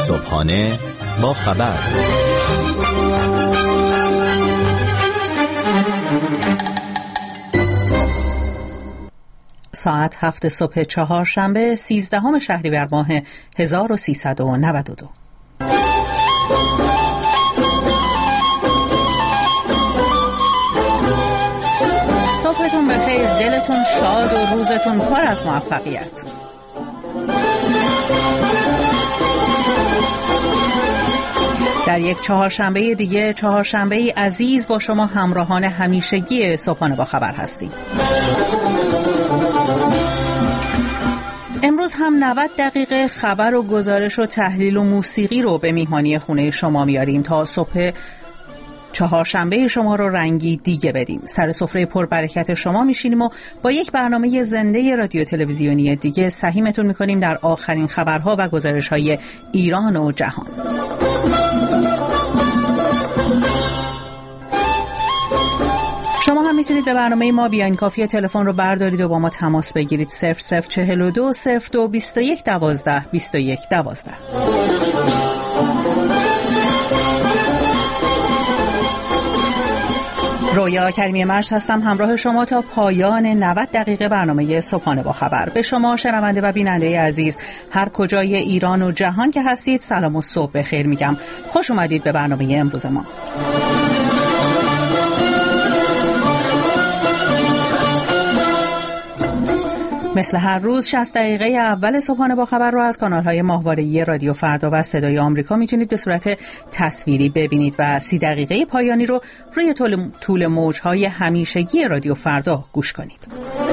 صبحانه با خبر. ساعت 7 صبح چهارشنبه 13 شهریور ماه 1392. صبحتون بخیر، دلتون شاد و روزتون پر از موفقیت. در یک چهارشنبه دیگه، چهارشنبه عزیز، با شما همراهان همیشگی صبحانه با خبر هستیم. امروز هم 90 دقیقه خبر و گزارش و تحلیل و موسیقی رو به میهمانی خونه شما میاریم تا صبح چهارشنبه شما رو رنگی دیگه بدیم. سر سفره پربرکت شما میشینیم و با یک برنامه زنده رادیو تلویزیونی دیگه سهیمتون میکنیم در آخرین خبرها و گزارش‌های ایران و جهان. شما هم میتونید به برنامه ما بیاین. کافیه تلفن رو بردارید و با ما تماس بگیرید. 0042 02 21 12 21 12. رویا کریمی مرج هستم، همراه شما تا پایان 90 دقیقه برنامه صبحانه با خبر. به شما شنونده و بیننده عزیز هر کجای ایران و جهان که هستید سلام و صبح بخیر میگم. خوش اومدید به برنامه امروز ما. مثل هر روز 60 دقیقه اول صبحانه با خبر رو از کانال‌های ماهواره‌ای رادیو فردا و صدای آمریکا میتونید به صورت تصویری ببینید و 30 دقیقه پایانی رو روی طول موج‌های همیشگی رادیو فردا گوش کنید.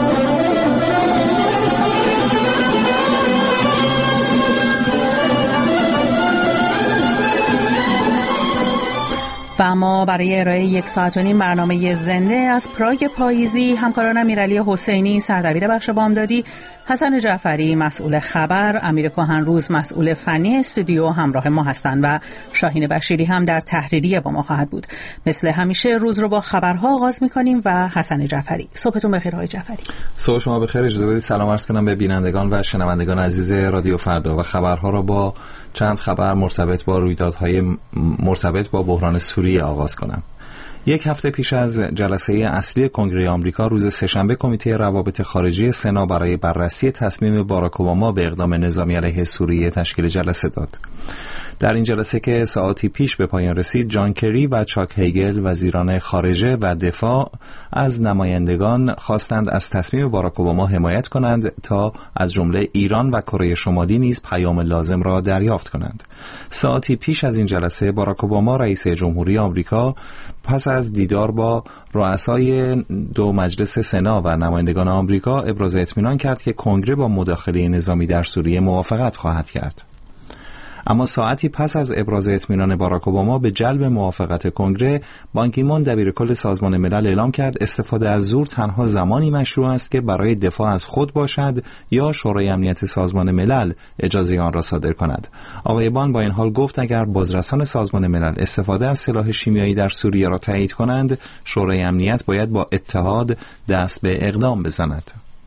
و اما برای ارائه 1 ساعت و نیم برنامه زنده از پراگ پاییزی، همکاران امیرعلی حسینی سردبیر بخش بامدادی، حسن جعفری مسئول خبر، امیر کهنروز مسئول فنی استودیو همراه ما هستند و شاهین بشیری هم در تحریریه با ما خواهد بود. مثل همیشه روز رو با خبرها آغاز می‌کنیم و حسن جعفری. صبحتون بخیر آقای جعفری. صبح شما بخیر. اجازه بدید سلام عرض کنم به بینندگان و شنوندگان عزیز رادیو فردا و خبرها را با چند خبر مرتبط با رویدادهای مرتبط با بحران سوریه آغاز کنم. یک هفته پیش از جلسه اصلی کنگره آمریکا، روز سه‌شنبه کمیته روابط خارجی سنا برای بررسی تصمیم باراک اوباما به اقدام نظامی علیه سوریه تشکیل جلسه داد. در این جلسه که ساعتی پیش به پایان رسید، جان کری و چاک هیگل وزیران خارجه و دفاع از نمایندگان خواستند از تصمیم باراک اوباما حمایت کنند تا از جمله ایران و کره شمالی نیز پیام لازم را دریافت کنند. ساعتی پیش از این جلسه، باراک اوباما رئیس جمهوری آمریکا پس از دیدار با رؤسای دو مجلس سنا و نمایندگان آمریکا ابراز اطمینان کرد که کنگره با مداخله نظامی در سوریه موافقت خواهد کرد. اما ساعتی پس از ابراز اطمینان باراک اوباما به جلب موافقت کنگره، بان کی مون دبیرکل سازمان ملل اعلام کرد استفاده از زور تنها زمانی مشروع است که برای دفاع از خود باشد یا شورای امنیت سازمان ملل اجازه آن را صادر کند. آقای بان با این حال گفت اگر بازرسان سازمان ملل استفاده از سلاح شیمیایی در سوریه را تایید کنند، شورای امنیت باید با اتحاد دست به اقدام بزند.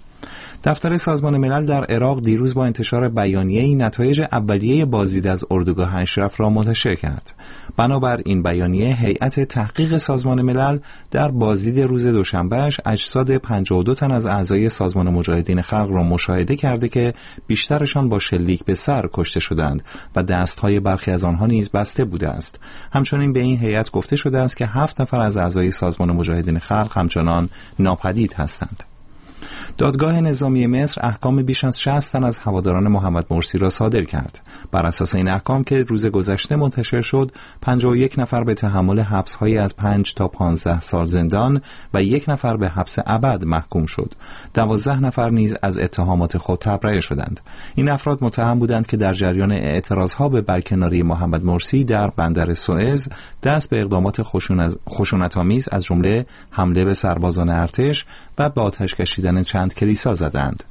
دفتر سازمان ملل در عراق دیروز با انتشار بیانیه‌ای نتایج اولیه بازدید از اردوگاه اشرف را منتشر کرد. بنابر این بیانیه، هیئت تحقیق سازمان ملل در بازدید روز دوشنبهش اجساد 52 تن از اعضای سازمان مجاهدین خلق را مشاهده کرده که بیشترشان با شلیک به سر کشته شدند و دستهای برخی از آنها نیز بسته بوده است. همچنین به این هیئت گفته شده است که 7 نفر از اعضای سازمان مجاهدین خلق همچنان ناپدید هستند. دادگاه نظامی مصر احکام بیش از 60 تن از هواداران محمد مرسی را صادر کرد. بر اساس این احکام که روز گذشته منتشر شد، 51 نفر به تحمل حبس‌های از 5 تا 15 سال زندان و 1 نفر به حبس ابد محکوم شد. 12 نفر نیز از اتهامات خود تبرئه شدند. این افراد متهم بودند که در جریان اعتراضها به برکناری محمد مرسی در بندر سوئز دست به اقدامات خشونت‌آمیز از جمله حمله به سربازان ارتش و به آتش کشیدن چند کلیسا زدند.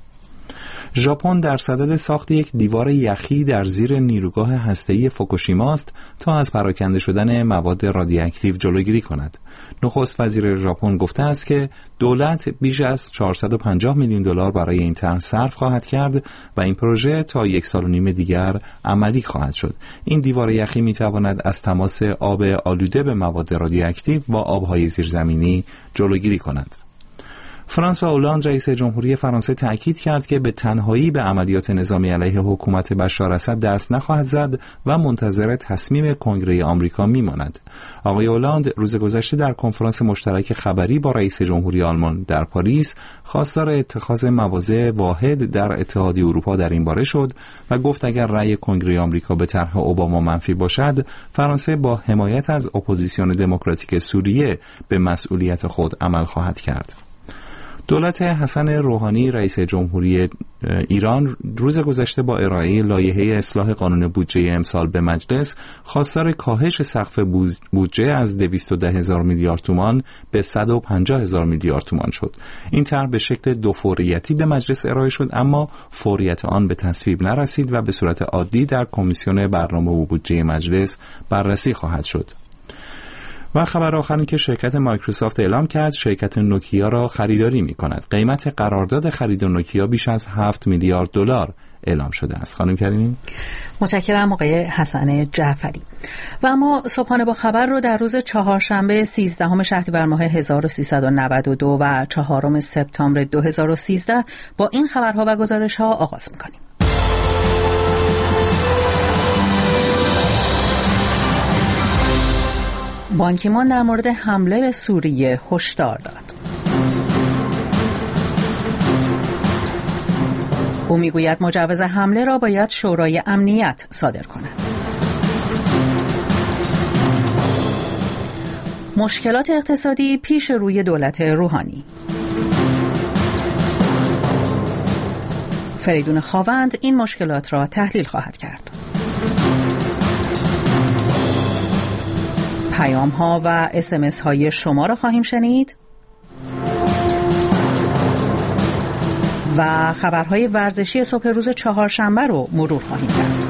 ژاپن در صدد ساخت یک دیوار یخی در زیر نیروگاه هسته‌ای فوکوشیما است تا از پراکنده شدن مواد رادیواکتیو جلوگیری کند. نخست وزیر ژاپن گفته است که دولت بیش از 450 میلیون دلار برای این طرح صرف خواهد کرد و این پروژه تا 1.5 سال دیگر عملی خواهد شد. این دیوار یخی می‌تواند از تماس آب آلوده به مواد رادیواکتیو با آب‌های زیرزمینی جلوگیری کند. فرانسوا اولاند رئیس جمهوری فرانسه تأکید کرد که به تنهایی به عملیات نظامی علیه حکومت بشار اسد دست نخواهد زد و منتظر تصمیم کنگره آمریکا میماند. آقای اولاند روز گذشته در کنفرانس مشترک خبری با رئیس جمهوری آلمان در پاریس خواستار اتخاذ مواضع واحد در اتحادیه اروپا در این باره شد و گفت اگر رأی کنگره آمریکا به طرح اوباما منفی باشد، فرانسه با حمایت از اپوزیسیون دموکراتیک سوریه به مسئولیت خود عمل خواهد کرد. دولت حسن روحانی رئیس جمهوری ایران روز گذشته با ارائه لایحه اصلاح قانون بودجه امسال به مجلس خواستار کاهش سقف بودجه از 210,000 میلیارد تومان به 150,000 میلیارد تومان شد. این طرح به شکل دو فوریتی به مجلس ارائه شد، اما فوریت آن به تصویب نرسید و به صورت عادی در کمیسیون برنامه و بودجه مجلس بررسی خواهد شد. و خبر آخری که شرکت مایکروسافت اعلام کرد شرکت نوکیا را خریداری می کند. قیمت قرارداد خرید نوکیا بیش از 7 میلیارد دلار اعلام شده است. خانم کریمی، متشکرم آقای حسن جعفری. و اما صبحانه با خبر رو در روز چهارشنبه 13 شهریور ماه 1392 و 4 سپتامبر 2013 با این خبرها و گزارش‌ها آغاز می‌کنیم. بان کی مون در مورد حمله به سوریه هشدار داد. او میگوید مجوز حمله را باید شورای امنیت صادر کند. مشکلات اقتصادی پیش روی دولت روحانی. فریدون خاوند این مشکلات را تحلیل خواهد کرد. پیام ها و SMS های شما را خواهیم شنید و خبرهای ورزشی صبح روز چهارشنبه رو مرور خواهیم کرد.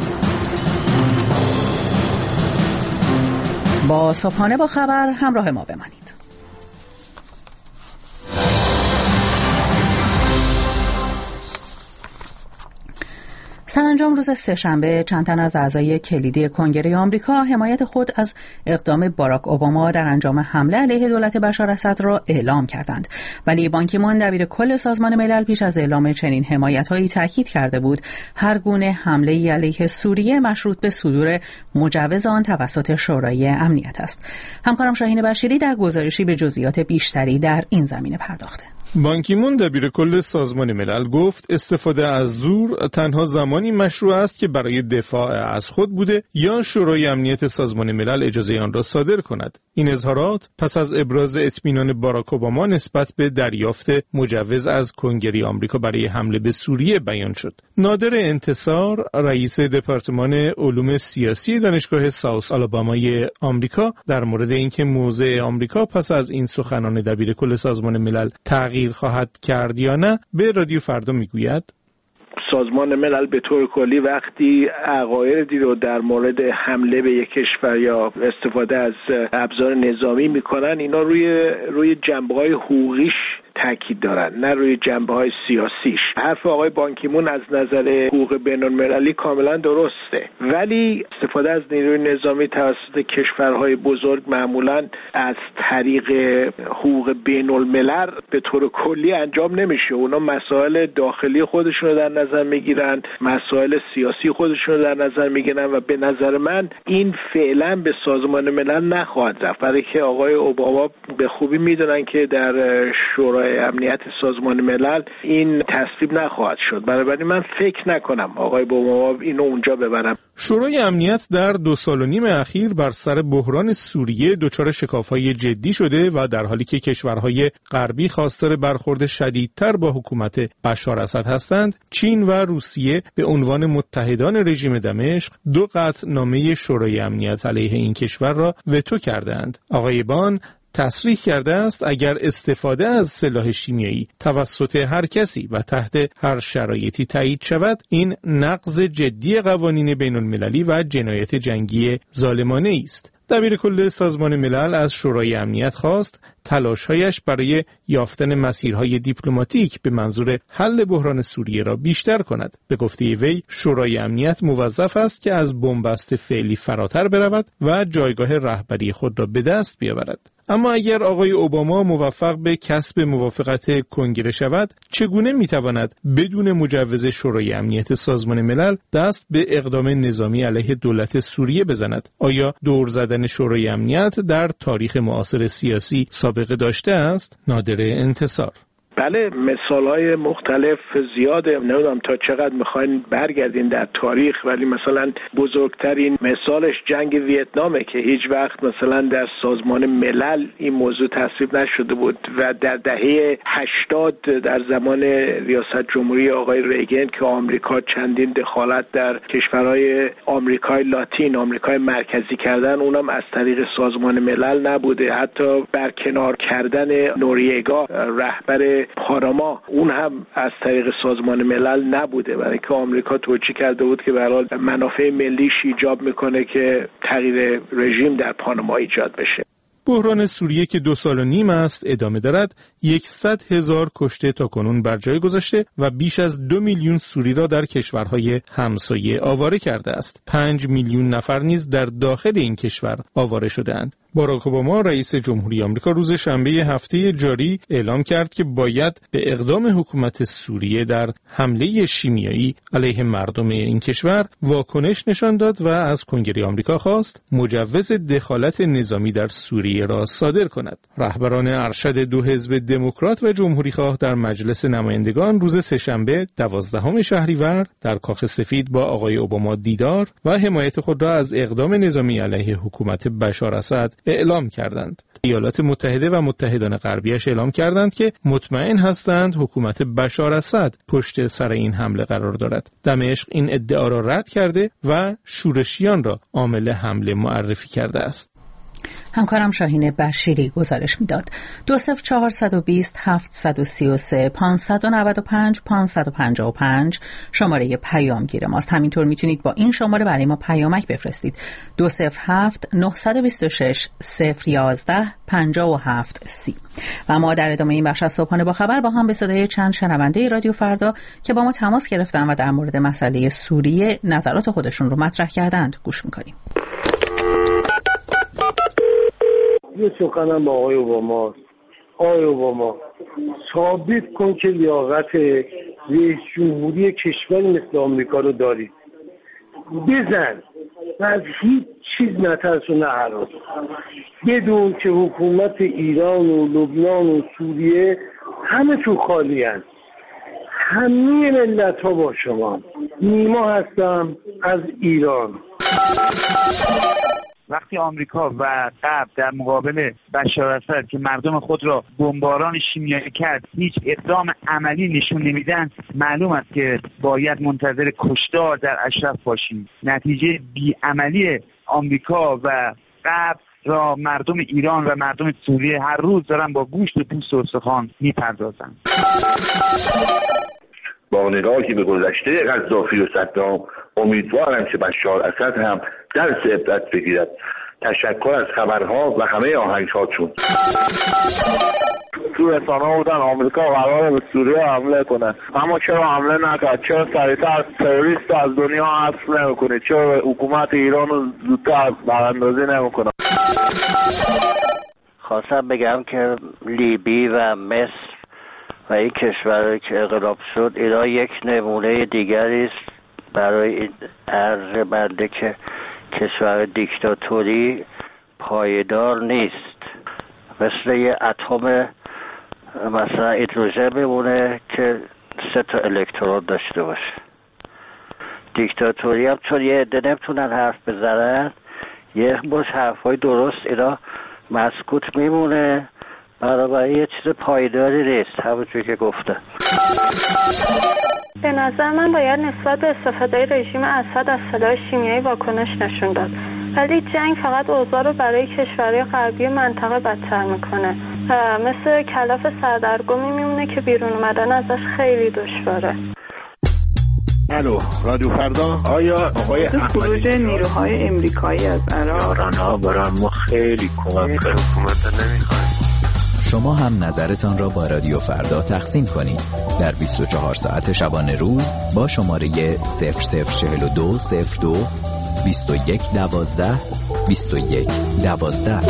با صبحانه با خبر همراه ما بمانید. سرانجام روز سه‌شنبه چند تن از اعضای کلیدی کنگره آمریکا حمایت خود از اقدام باراک اوباما در انجام حمله علیه دولت بشار اسد را اعلام کردند، ولی بان کی مون دبیر کل سازمان ملل پیش از اعلام چنین حمایت‌هایی تاکید کرده بود هر گونه حمله‌ای علیه سوریه مشروط به صدور مجوز آن توسط شورای امنیت است. همکارم شاهین بشیری در گزارشی به جزئیات بیشتری در این زمینه پرداخته. بان کی مون دبیر کل سازمان ملل گفت استفاده از زور تنها زمانی مشروع است که برای دفاع از خود بوده یا شورای امنیت سازمان ملل اجازه آن را صادر کند. این اظهارات پس از ابراز اطمینان باراک اوباما نسبت به دریافت مجوز از کنگره آمریکا برای حمله به سوریه بیان شد. نادر انتصار رئیس دپارتمان علوم سیاسی دانشگاه ساوث آلابامای آمریکا در مورد اینکه موضع آمریکا پس از این سخنان دبیر کل سازمان ملل تغییر خواهد کرد یا نه به رادیو فردا میگوید سازمان ملل به طور کلی وقتی عقایدی رو در مورد حمله به یک کشور یا استفاده از ابزار نظامی میکنن، اینا روی جنبه‌های حقوقیش تاکید دارن، نه روی جنبه‌های سیاسیش. حرف آقای بان کی مون از نظر حقوق بین‌المللی کاملا درسته، ولی استفاده از نیروی نظامی توسط کشورهای بزرگ معمولا از طریق حقوق بین‌الملل به طور کلی انجام نمیشه. اونا مسائل داخلی خودشون رو در نظر میگیرن، مسائل سیاسی خودشون رو در نظر میگیرن و به نظر من این فعلا به سازمان ملل نخواهد رفت، برای که آقای اوباما به خوبی میدونن که در شورای امنیت سازمان ملل این تصویب نخواهد شد. بنابراین من فکر نکنم آقای اوباما اینو اونجا ببرم. شورای امنیت در 2.5 سال اخیر بر سر بحران سوریه دچار شکاف‌های جدی شده و در حالی که کشورهای غربی خواستار برخورد شدیدتر با حکومت بشار اسد هستند، چین و روسیه به عنوان متحدان رژیم دمشق 2 قطعنامه شورای امنیت علیه این کشور را وتو کردند. آقای بان تصریح کرده است اگر استفاده از سلاح شیمیایی توسط هر کسی و تحت هر شرایطی تایید شود، این نقض جدی قوانین بین المللی و جنایت جنگی ظالمانه است. دبیر کل سازمان ملل از شورای امنیت خواست تلاش‌هایش برای یافتن مسیرهای دیپلماتیک به منظور حل بحران سوریه را بیشتر کند. به گفته وی، شورای امنیت موظف است که از بنبست فعلی فراتر برود و جایگاه رهبری خود را به دست بیاورد. اما اگر آقای اوباما موفق به کسب موافقت کنگره شود، چگونه میتواند بدون مجوز شورای امنیت سازمان ملل دست به اقدام نظامی علیه دولت سوریه بزند؟ آیا دور زدن شورای امنیت در تاریخ معاصر سیاسی سابقه داشته است؟ نادر انتصار. بله، مثال‌های مختلف زیاده. نمیدونم تا چقدر میخواین برگردین در تاریخ، ولی مثلا بزرگترین مثالش جنگ ویتنامه که هیچ وقت مثلا در سازمان ملل این موضوع تصویب نشده بود و در دهه 80 در زمان ریاست جمهوری آقای ریگن که آمریکا چندین دخالت در کشورهای آمریکای لاتین، آمریکای مرکزی کردن، اونم از طریق سازمان ملل نبوده. حتی برکنار کردن نوریگا رهبر پاناما، اون هم از طریق سازمان ملل نبوده، برای اینکه آمریکا توجیه کرده بود که به هر حال منافع ملیش ایجاب میکنه که تغییر رژیم در پاناما ایجاد بشه. بحران سوریه که 2 سال و نیم است ادامه دارد، 100,000 کشته تا کنون بر جای گذاشته و بیش از 2 میلیون سوری را در کشورهای همسایه آواره کرده است. 5 میلیون نفر نیز در داخل این کشور آواره شده‌اند. باراک اوباما رئیس جمهوری آمریکا روز شنبه هفته جاری اعلام کرد که باید به اقدام حکومت سوریه در حمله شیمیایی علیه مردم این کشور واکنش نشان داد و از کنگره آمریکا خواست مجوز دخالت نظامی در سوریه را صادر کند. رهبران ارشد 2 حزب دموکرات و جمهوری‌خواه در مجلس نمایندگان روز سه‌شنبه 12 شهریور در کاخ سفید با آقای اوباما دیدار و حمایت خود را از اقدام نظامی علیه حکومت بشار اسد اعلام کردند. ایالات متحده و متحدان غربیش اعلام کردند که مطمئن هستند حکومت بشار اسد پشت سر این حمله قرار دارد. دمشق این ادعا را رد کرده و شورشیان را عامل حمله معرفی کرده است. همکارم شاهین بشیری گزارش میداد. 20420 733 595 555 شماره پیامگیر ماست. همینطور میتونید با این شماره برای ما پیامک بفرستید. 207 926 011 57 30. و ما در ادامه این بخش از صبحانه با خبر با هم به صدای چند شنونده رادیو فردا که با ما تماس گرفتن و در مورد مسئله سوریه نظرات خودشون رو مطرح کردند گوش میکنیم. یه سخنم با آقای اوباما. آقای اوباما، ثابت کن که لیاقت رئیس جمهوری کشوری مثل آمریکا رو داری. بزن و از هیچ چیز نترس و نهراس. بدون که حکومت ایران و لبنان و سوریه همه تو خالی هست. همه ملت ها با شما. نیما هستم از ایران. وقتی آمریکا و غرب در مقابل بشار اسد که مردم خود را بمباران شیمیایی کرد هیچ اقدام عملی نشون نمیدن، معلوم است که باید منتظر کشتار در اشرف باشیم. نتیجه بیعملی آمریکا و غرب را مردم ایران و مردم سوریه هر روز دارن با گوشت و پوست و استخوان میپردازند. با نگاهی به گذشته قذافی و صدام امیدوارم که بشار اسد هم درس عبرت بگیرد. تشکر از خبرها و همه آهنگهاتون. تو رسانه‌ها بودن آمریکا قراره به سوریه حمله کنه، اما چرا حمله نکرد؟ چرا سریعتر تروریست از دنیا حذف نمیکنه؟ چرا حکومت ایران رو زودتر براندازی نمیکنه؟ خواستم بگم که لیبی و مصر و این کشور که انقلاب شد اینا یک نمونه دیگری است برای عرض بنده که کشور دیکتاتوری پایدار نیست. مثل یه اتم مثلا هیدروژن بمونه که 3 الکترون داشته باشه. دیکتاتوری هم چون یه عده نمیتونن حرف بزنن، یه مش حرفای درست اینا مسکوت میمونه، بنابراین یه چیز پایداری نیست. همونجور که گفته، به نظر من باید نسبت به استفاده رژیم اسد از سلاح شیمیایی واکنش نشون داد. ولی جنگ فقط اوضاع رو برای کشورهای غربی منطقه بدتر میکنه. مثل کلاف سردرگمی میمونه که بیرون اومدن ازش خیلی دشواره. الو، رادیو فردا. آیا آقای خروج نیروهای امریکایی از عراق برای ما خیلی کمک کرد. حکومت نمیخواد. شما هم نظرتان را با رادیو فردا تقسیم کنید در 24 ساعت شبانه روز با شماره 004202 2112 2112.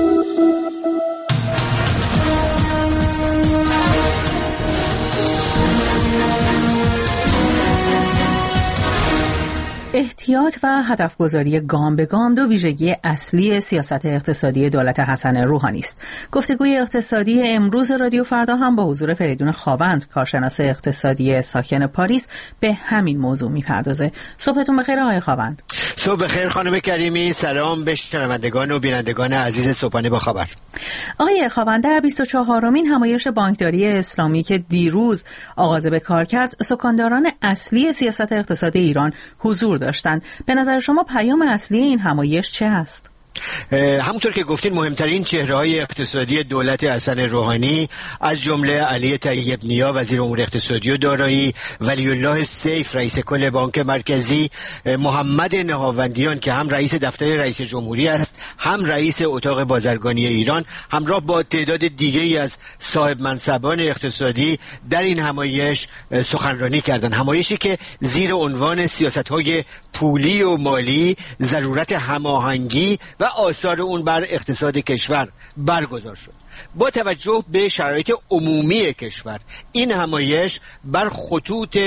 احتیاط و هدفگذاری گام به گام دو ویژگی اصلی سیاست اقتصادی دولت حسن روحانی است. گفتگوی اقتصادی امروز رادیو فردا هم با حضور فریدون خاوند، کارشناس اقتصادی ساکن پاریس، به همین موضوع میپردازه. صبحتون بخیر آقای خاوند. صبح بخیر خانم کریمی. سلام به شنوندگان و بینندگان عزیز صبحانه با خبر. آقای خاوند، در 24مین همایش بانکداری اسلامی که دیروز آغاز به کار کرد، سکانداران اصلی سیاست اقتصادی ایران حضور داشتند. به نظر شما پیام اصلی این همایش چه است؟ همونطور که گفتین مهمترین چهره‌های اقتصادی دولت حسن روحانی از جمله علی طیب نیا وزیر امور اقتصادی و دارایی، ولی الله سیف رئیس کل بانک مرکزی، محمد نهاوندیان که هم رئیس دفتر رئیس جمهوری است هم رئیس اتاق بازرگانی ایران، همراه با تعداد دیگری از صاحب منصبان اقتصادی در این همایش سخنرانی کردند. همایشی که زیر عنوان سیاست‌های پولی و مالی، ضرورت هماهنگی و آثار اون بر اقتصاد کشور برگزار شد. با توجه به شرایط عمومی کشور این همایش بر خطوط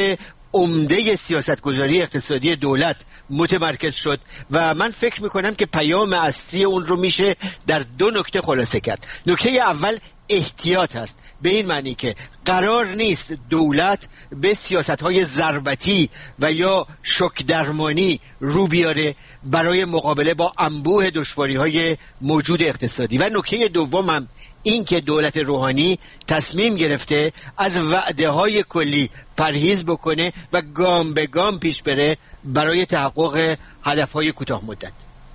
عمده سیاستگذاری اقتصادی دولت متمرکز شد و من فکر میکنم که پیام اصلی اون رو میشه در دو نکته خلاصه کرد. نکته اول احتیاط هست، به این معنی که قرار نیست دولت به سیاست‌های ضربتی و یا شوک درمانی رو بیاره برای مقابله با انبوه دشواری‌های موجود اقتصادی. و نکته دوم هم این که دولت روحانی تصمیم گرفته از وعده‌های کلی پرهیز بکنه و گام به گام پیش بره برای تحقق هدف‌های کوتاه مدت.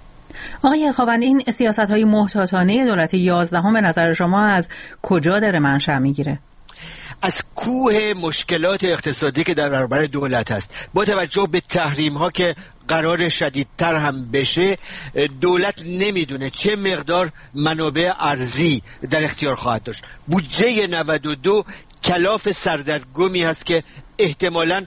آقای خاوند، این سیاست‌های محتاطانه دولت 11 به نظر شما از کجا داره منشأ میگیره؟ از کوه مشکلات اقتصادی که در برابر دولت هست. با توجه به تحریم‌ها که قرار شدیدتر هم بشه، دولت نمیدونه چه مقدار منابع ارزی در اختیار خواهد داشت. بودجه 92 کلاف سردرگمی هست که احتمالاً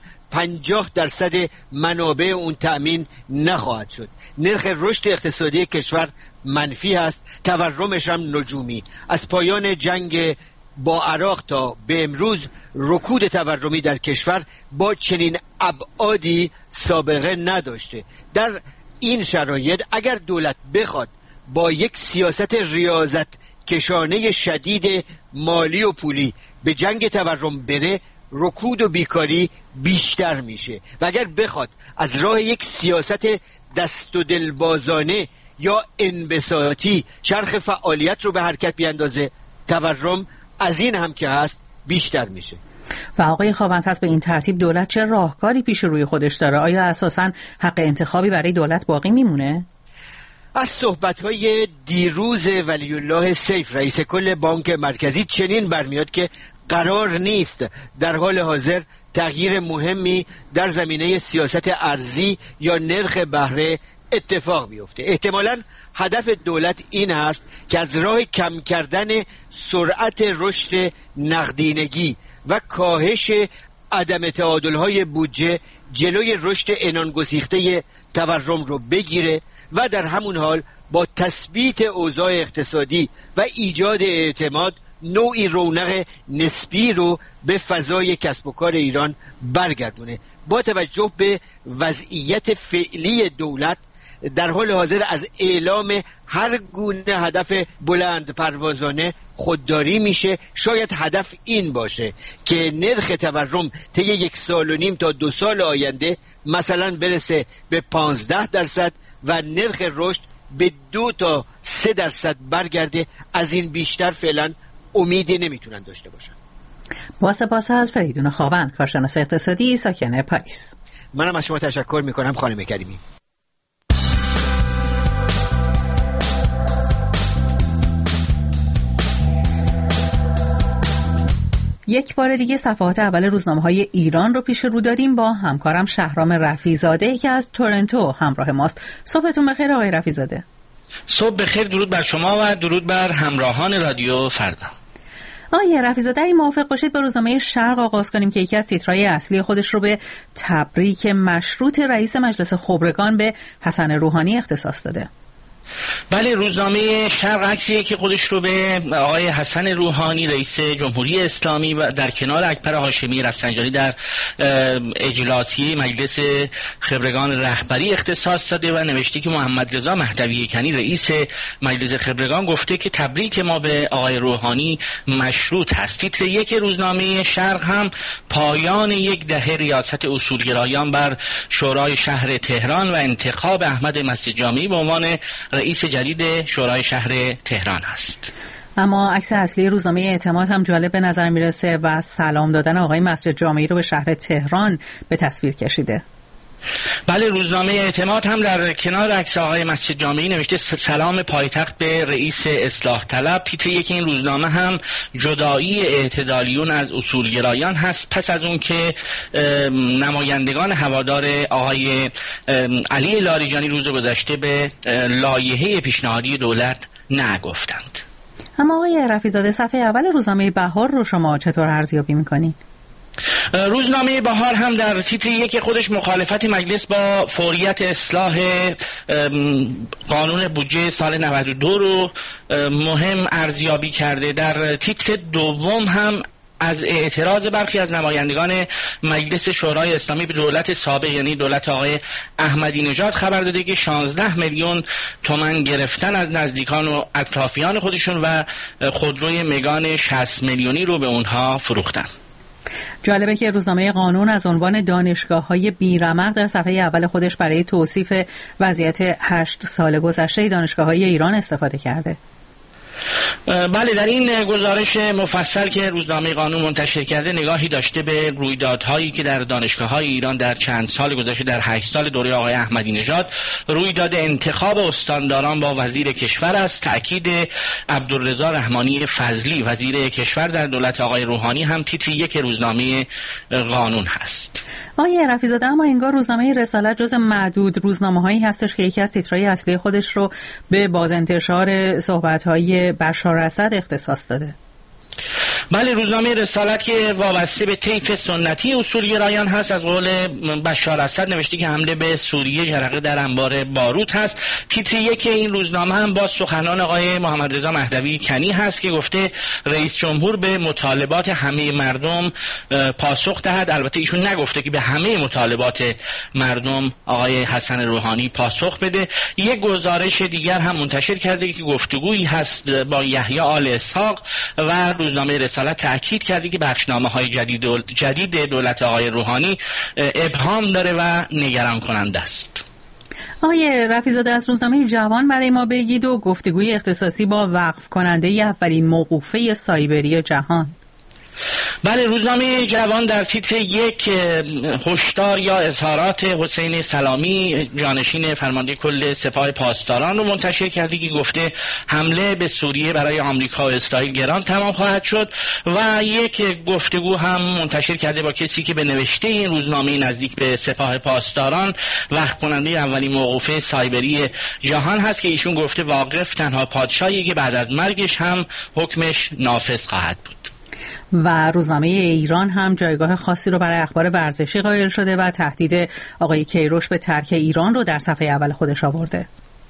50% منابع اون تأمین نخواهد شد. نرخ رشد اقتصادی کشور منفی هست، تورمش هم نجومی. از پایان جنگ با عراق تا به امروز رکود تورمی در کشور با چنین ابعادی سابقه نداشته. در این شرایط اگر دولت بخواد با یک سیاست ریاضت کشانه شدید مالی و پولی به جنگ تورم بره، رکود و بیکاری بیشتر میشه و اگر بخواد از راه یک سیاست دست و دلبازانه یا انبساطی چرخ فعالیت رو به حرکت بیاندازه، تورم از این هم که هست بیشتر میشه. و آقای خاوند، پس به این ترتیب دولت چه راهکاری پیش روی خودش داره؟ آیا اساساً حق انتخابی برای دولت باقی میمونه؟ از صحبت‌های دیروز ولی الله سیف رئیس کل بانک مرکزی چنین برمیاد که قرار نیست در حال حاضر تغییر مهمی در زمینه سیاست ارزی یا نرخ بهره اتفاق بیفته. احتمالاً هدف دولت این است که از راه کم کردن سرعت رشد نقدینگی و کاهش عدم تعادل‌های بودجه جلوی رشد عنان‌گسیخته تورم رو بگیره و در همون حال با تثبیت اوضاع اقتصادی و ایجاد اعتماد نوعی رونق نسبی رو به فضای کسب و کار ایران برگردونه. با توجه به وضعیت فعلی دولت در حال حاضر از اعلام هر گونه هدف بلند پروازانه خودداری میشه. شاید هدف این باشه که نرخ تورم طی 1.5 سال تا 2 سال آینده مثلا برسه به 15% و نرخ رشد به 2 تا 3% برگرده. از این بیشتر فعلا امیدی نمیتونن داشته باشن. با سپاس از فریدون خاوند، کارشناس اقتصادی ساکن پاریس. منم از شما تشکر میکنم خانم کریمی. یک بار دیگه صفحات اول روزنامه‌های ایران رو پیش رو داریم با همکارم شهرام رفیع‌زاده که از تورنتو همراه ماست. صبحتون بخیر آقای رفیع‌زاده. صبح بخیر، درود بر شما و درود بر همراهان رادیو فردا. آقای رفیع‌زاده اگه موافق باشید با روزنامه شرق آغاز کنیم که یکی از تیترهای اصلی خودش رو به تبریک مشروط رئیس مجلس خبرگان به حسن روحانی اختصاص داده. بله، روزنامه شرق عکسیه که خودش رو به آقای حسن روحانی رئیس جمهوری اسلامی و در کنار اکبر هاشمی رفسنجانی در اجلاسی مجلس خبرگان رهبری اختصاص داده و نوشته که محمد رضا مهدوی کنی رئیس مجلس خبرگان گفته که تبریک ما به آقای روحانی مشروط هست. تیتر یک روزنامه شرق هم پایان یک دهه ریاست اصولگرایان بر شورای شهر تهران و انتخاب احمد مسجد جامعی به عنوان رئیس جدید شورای شهر تهران است. اما عکس اصلی روزنامه اعتماد هم جالب به نظر میرسه و سلام دادن آقای مسجد جامعی رو به شهر تهران به تصویر کشیده. بله، روزنامه اعتماد هم در کنار عکس آقای مسجد جامعی نوشته سلام پایتخت به رئیس اصلاح طلب. تیتر یک این روزنامه هم جدایی اعتدالیون از اصولگرایان هست پس از اون که نمایندگان هوادار آقای علی لاریجانی روز گذشته به لایحه پیشنهادی دولت نگفتند. اما آقای رفیع‌زاده صفحه اول روزنامه بهار رو شما چطور ارزیابی می‌کنید؟ روزنامه بهار هم در تیتر یک خودش مخالفت مجلس با فوریت اصلاح قانون بودجه سال 92 رو مهم ارزیابی کرده. در تیتر دوم هم از اعتراض برخی از نمایندگان مجلس شورای اسلامی به دولت سابق یعنی دولت آقای احمدی نژاد خبر داده که 16 میلیون تومان گرفتن از نزدیکان و اطرافیان خودشون و خودروی مگان 60 میلیونی رو به اونها فروختن. جالبه که روزنامه قانون از عنوان دانشگاه‌های بیرمق در صفحه اول خودش برای توصیف وضعیت 8 سال گذشته دانشگاه‌های ایران استفاده کرده. بله، در این گزارش مفصل که روزنامه قانون منتشر کرده نگاهی داشته به رویدادهایی که در دانشگاه‌های ایران در چند سال گذشته در 8 سال دوره آقای احمدی نژاد رویداد انتخاب استانداران با وزیر کشور است. تأکید عبدالرضا رحمانی فضلی وزیر کشور در دولت آقای روحانی هم تیتر یک روزنامه قانون هست. آقای رفیع‌زاده اما انگار روزنامه رسالت جز معدود روزنامه‌هایی هستش که یکی از تیترهای اصلی خودش رو به بازانتشار صحبت‌های بشار اسد اختصاص داده. بله، روزنامه رسالت که وابسته به طیف سنتی اصولگرایان هست از قول بشار اسد نوشته که حمله به سوریه جرقه در انبار باروت هست. تیتر یک این روزنامه هم با سخنان آقای محمد رضا مهدوی کنی هست که گفته رئیس جمهور به مطالبات همه مردم پاسخ دهد. البته ایشون نگفته که به همه مطالبات مردم آقای حسن روحانی پاسخ بده. یک گزارش دیگر هم منتشر کرده که گفتگویی هست با یحیی آل اسحاق و روزنامه رسالت تأکید کرده که بخشنامه‌های جدید دولت آقای روحانی ابهام داره و نگران کننده است. آقای رفیع‌زاده از روزنامه جوان برای ما بگید و گفتگوی اختصاصی با وقف کننده اولین موقوفه سایبری جهان. بله، روزنامه جوان در تیتر یک هشدار یا اظهارات حسین سلامی جانشین فرمانده کل سپاه پاسداران رو منتشر کرده که گفته حمله به سوریه برای آمریکا و اسرائیل گران تمام خواهد شد و یک گفتگو هم منتشر کرده با کسی که به نوشته این روزنامه نزدیک به سپاه پاسداران وقف کننده اولین موقوفه سایبری جهان هست که ایشون گفته واقف تنها پادشاهی که بعد از مرگش هم حکمش نافذ خواهد بود. و روزنامه ایران هم جایگاه خاصی رو برای اخبار ورزشی قائل شده و تهدید آقای کیروش به ترک ایران رو در صفحه اول خودش آورده.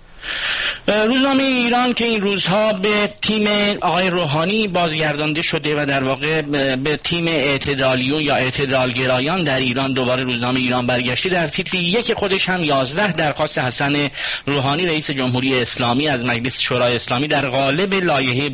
روزنامه ایران که این روزها به تیم آقای روحانی بازگردانده شده و در واقع به تیم اعتدالیون یا اعتدالگرایان در ایران دوباره روزنامه ایران برگشته در تیتر یک خودش هم 11 درخواست حسن روحانی رئیس جمهوری اسلامی از مجلس شورای اسلامی در قالب لایحه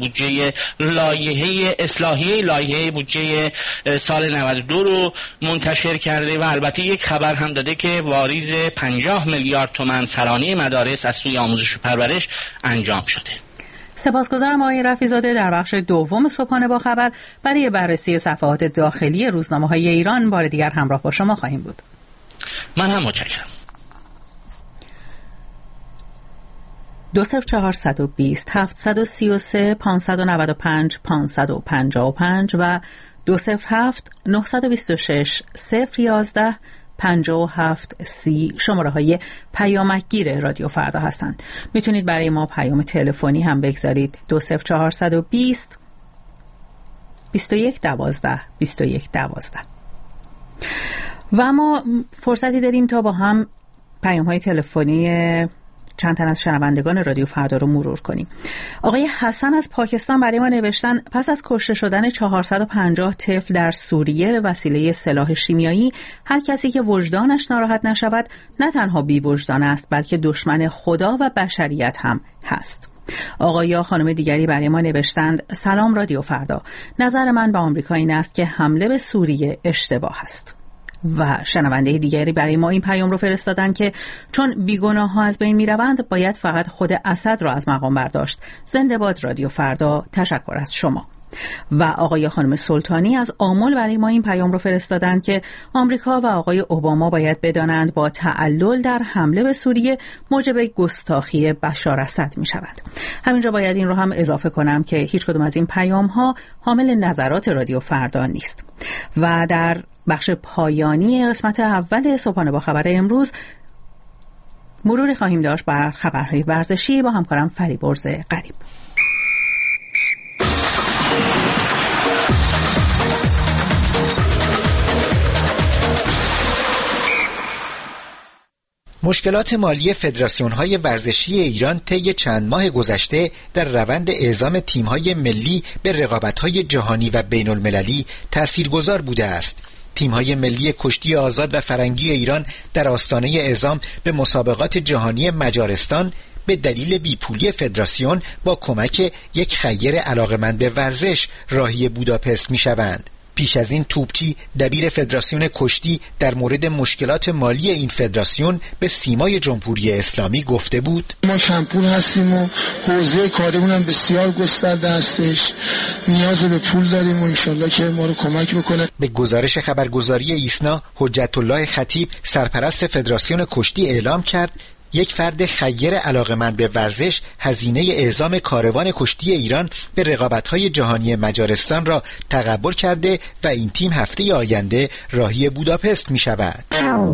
بودجه سال 92 رو منتشر کرده و البته یک خبر هم داده که واریز 50 میلیارد تومان سرانه مدارس از سوی آموزش و پرورش انجام شده. سپاسگزارم آقای رفیع‌زاده. در بخش دوم صبحانه با خبر برای بررسی صفحات داخلی روزنامه‌های ایران بار دیگر همراه با شما خواهیم بود. من هم متشکرم. 20420 733 595 555 و 207 926 011 5730 شماره های پیامکگیر رادیو فردا هستند. میتونید برای ما پیام تلفنی هم بگذارید. 20420 2112 2112. و ما فرصتی داریم تا با هم پیام های تلفنی چند تن از شنوندگان رادیو فردا رو مرور کنیم. آقای حسن از پاکستان برای ما نوشتن پس از کشته شدن 450 طفل در سوریه به وسیله سلاح شیمیایی، هر کسی که وجدانش ناراحت نشود نه تنها بی وجدان است بلکه دشمن خدا و بشریت هم هست. آقای یا خانم دیگری برای ما نوشتند سلام رادیو فردا، نظر من به آمریکا این است که حمله به سوریه اشتباه است. و شنونده دیگری برای ما این پیام رو فرستادن که چون بیگناه ها از بین می روند باید فقط خود اسد را از مقام برداشت. زنده باد رادیو فردا، تشکر از شما. و آقای خانم سلطانی از آمل برای ما این پیام رو فرستادن که آمریکا و آقای اوباما باید بدانند با تعلل در حمله به سوریه موجب گستاخی بشار اسد می شود. همینجا باید این رو هم اضافه کنم که هیچ کدوم از این پیام ها حامل نظرات رادیو فردا نیست. و در بخش پایانی قسمت اول صبحانه با خبر امروز مروری خواهیم داشت بر خبرهای ورزشی با همکارم فریبرز قریب. مشکلات مالی فدراسیون‌های ورزشی ایران طی چند ماه گذشته در روند اعزام تیم‌های ملی به رقابت‌های جهانی و بین‌المللی تأثیرگذار بوده است. تیم‌های ملی کشتی آزاد و فرنگی ایران در آستانه اعزام به مسابقات جهانی مجارستان به دلیل بیپولی فدراسیون با کمک یک خیر علاقه‌مند به ورزش راهی بوداپست می‌شوند. پیش از این توپچی دبیر فدراسیون کشتی در مورد مشکلات مالی این فدراسیون به سیمای جمهوری اسلامی گفته بود: ما کمپول هستیم و حوزه کارمون هم بسیار گسترده هستش، نیاز به پول داریم و انشالله که ما رو کمک بکنه. به گزارش خبرگزاری ایسنا، حجت الله خطیب سرپرست فدراسیون کشتی اعلام کرد یک فرد خیر علاقه‌مند به ورزش هزینه اعزام کاروان کشتی ایران به رقابت‌های جهانی مجارستان را تقبل کرده و این تیم هفته آینده راهی بوداپست می‌شود.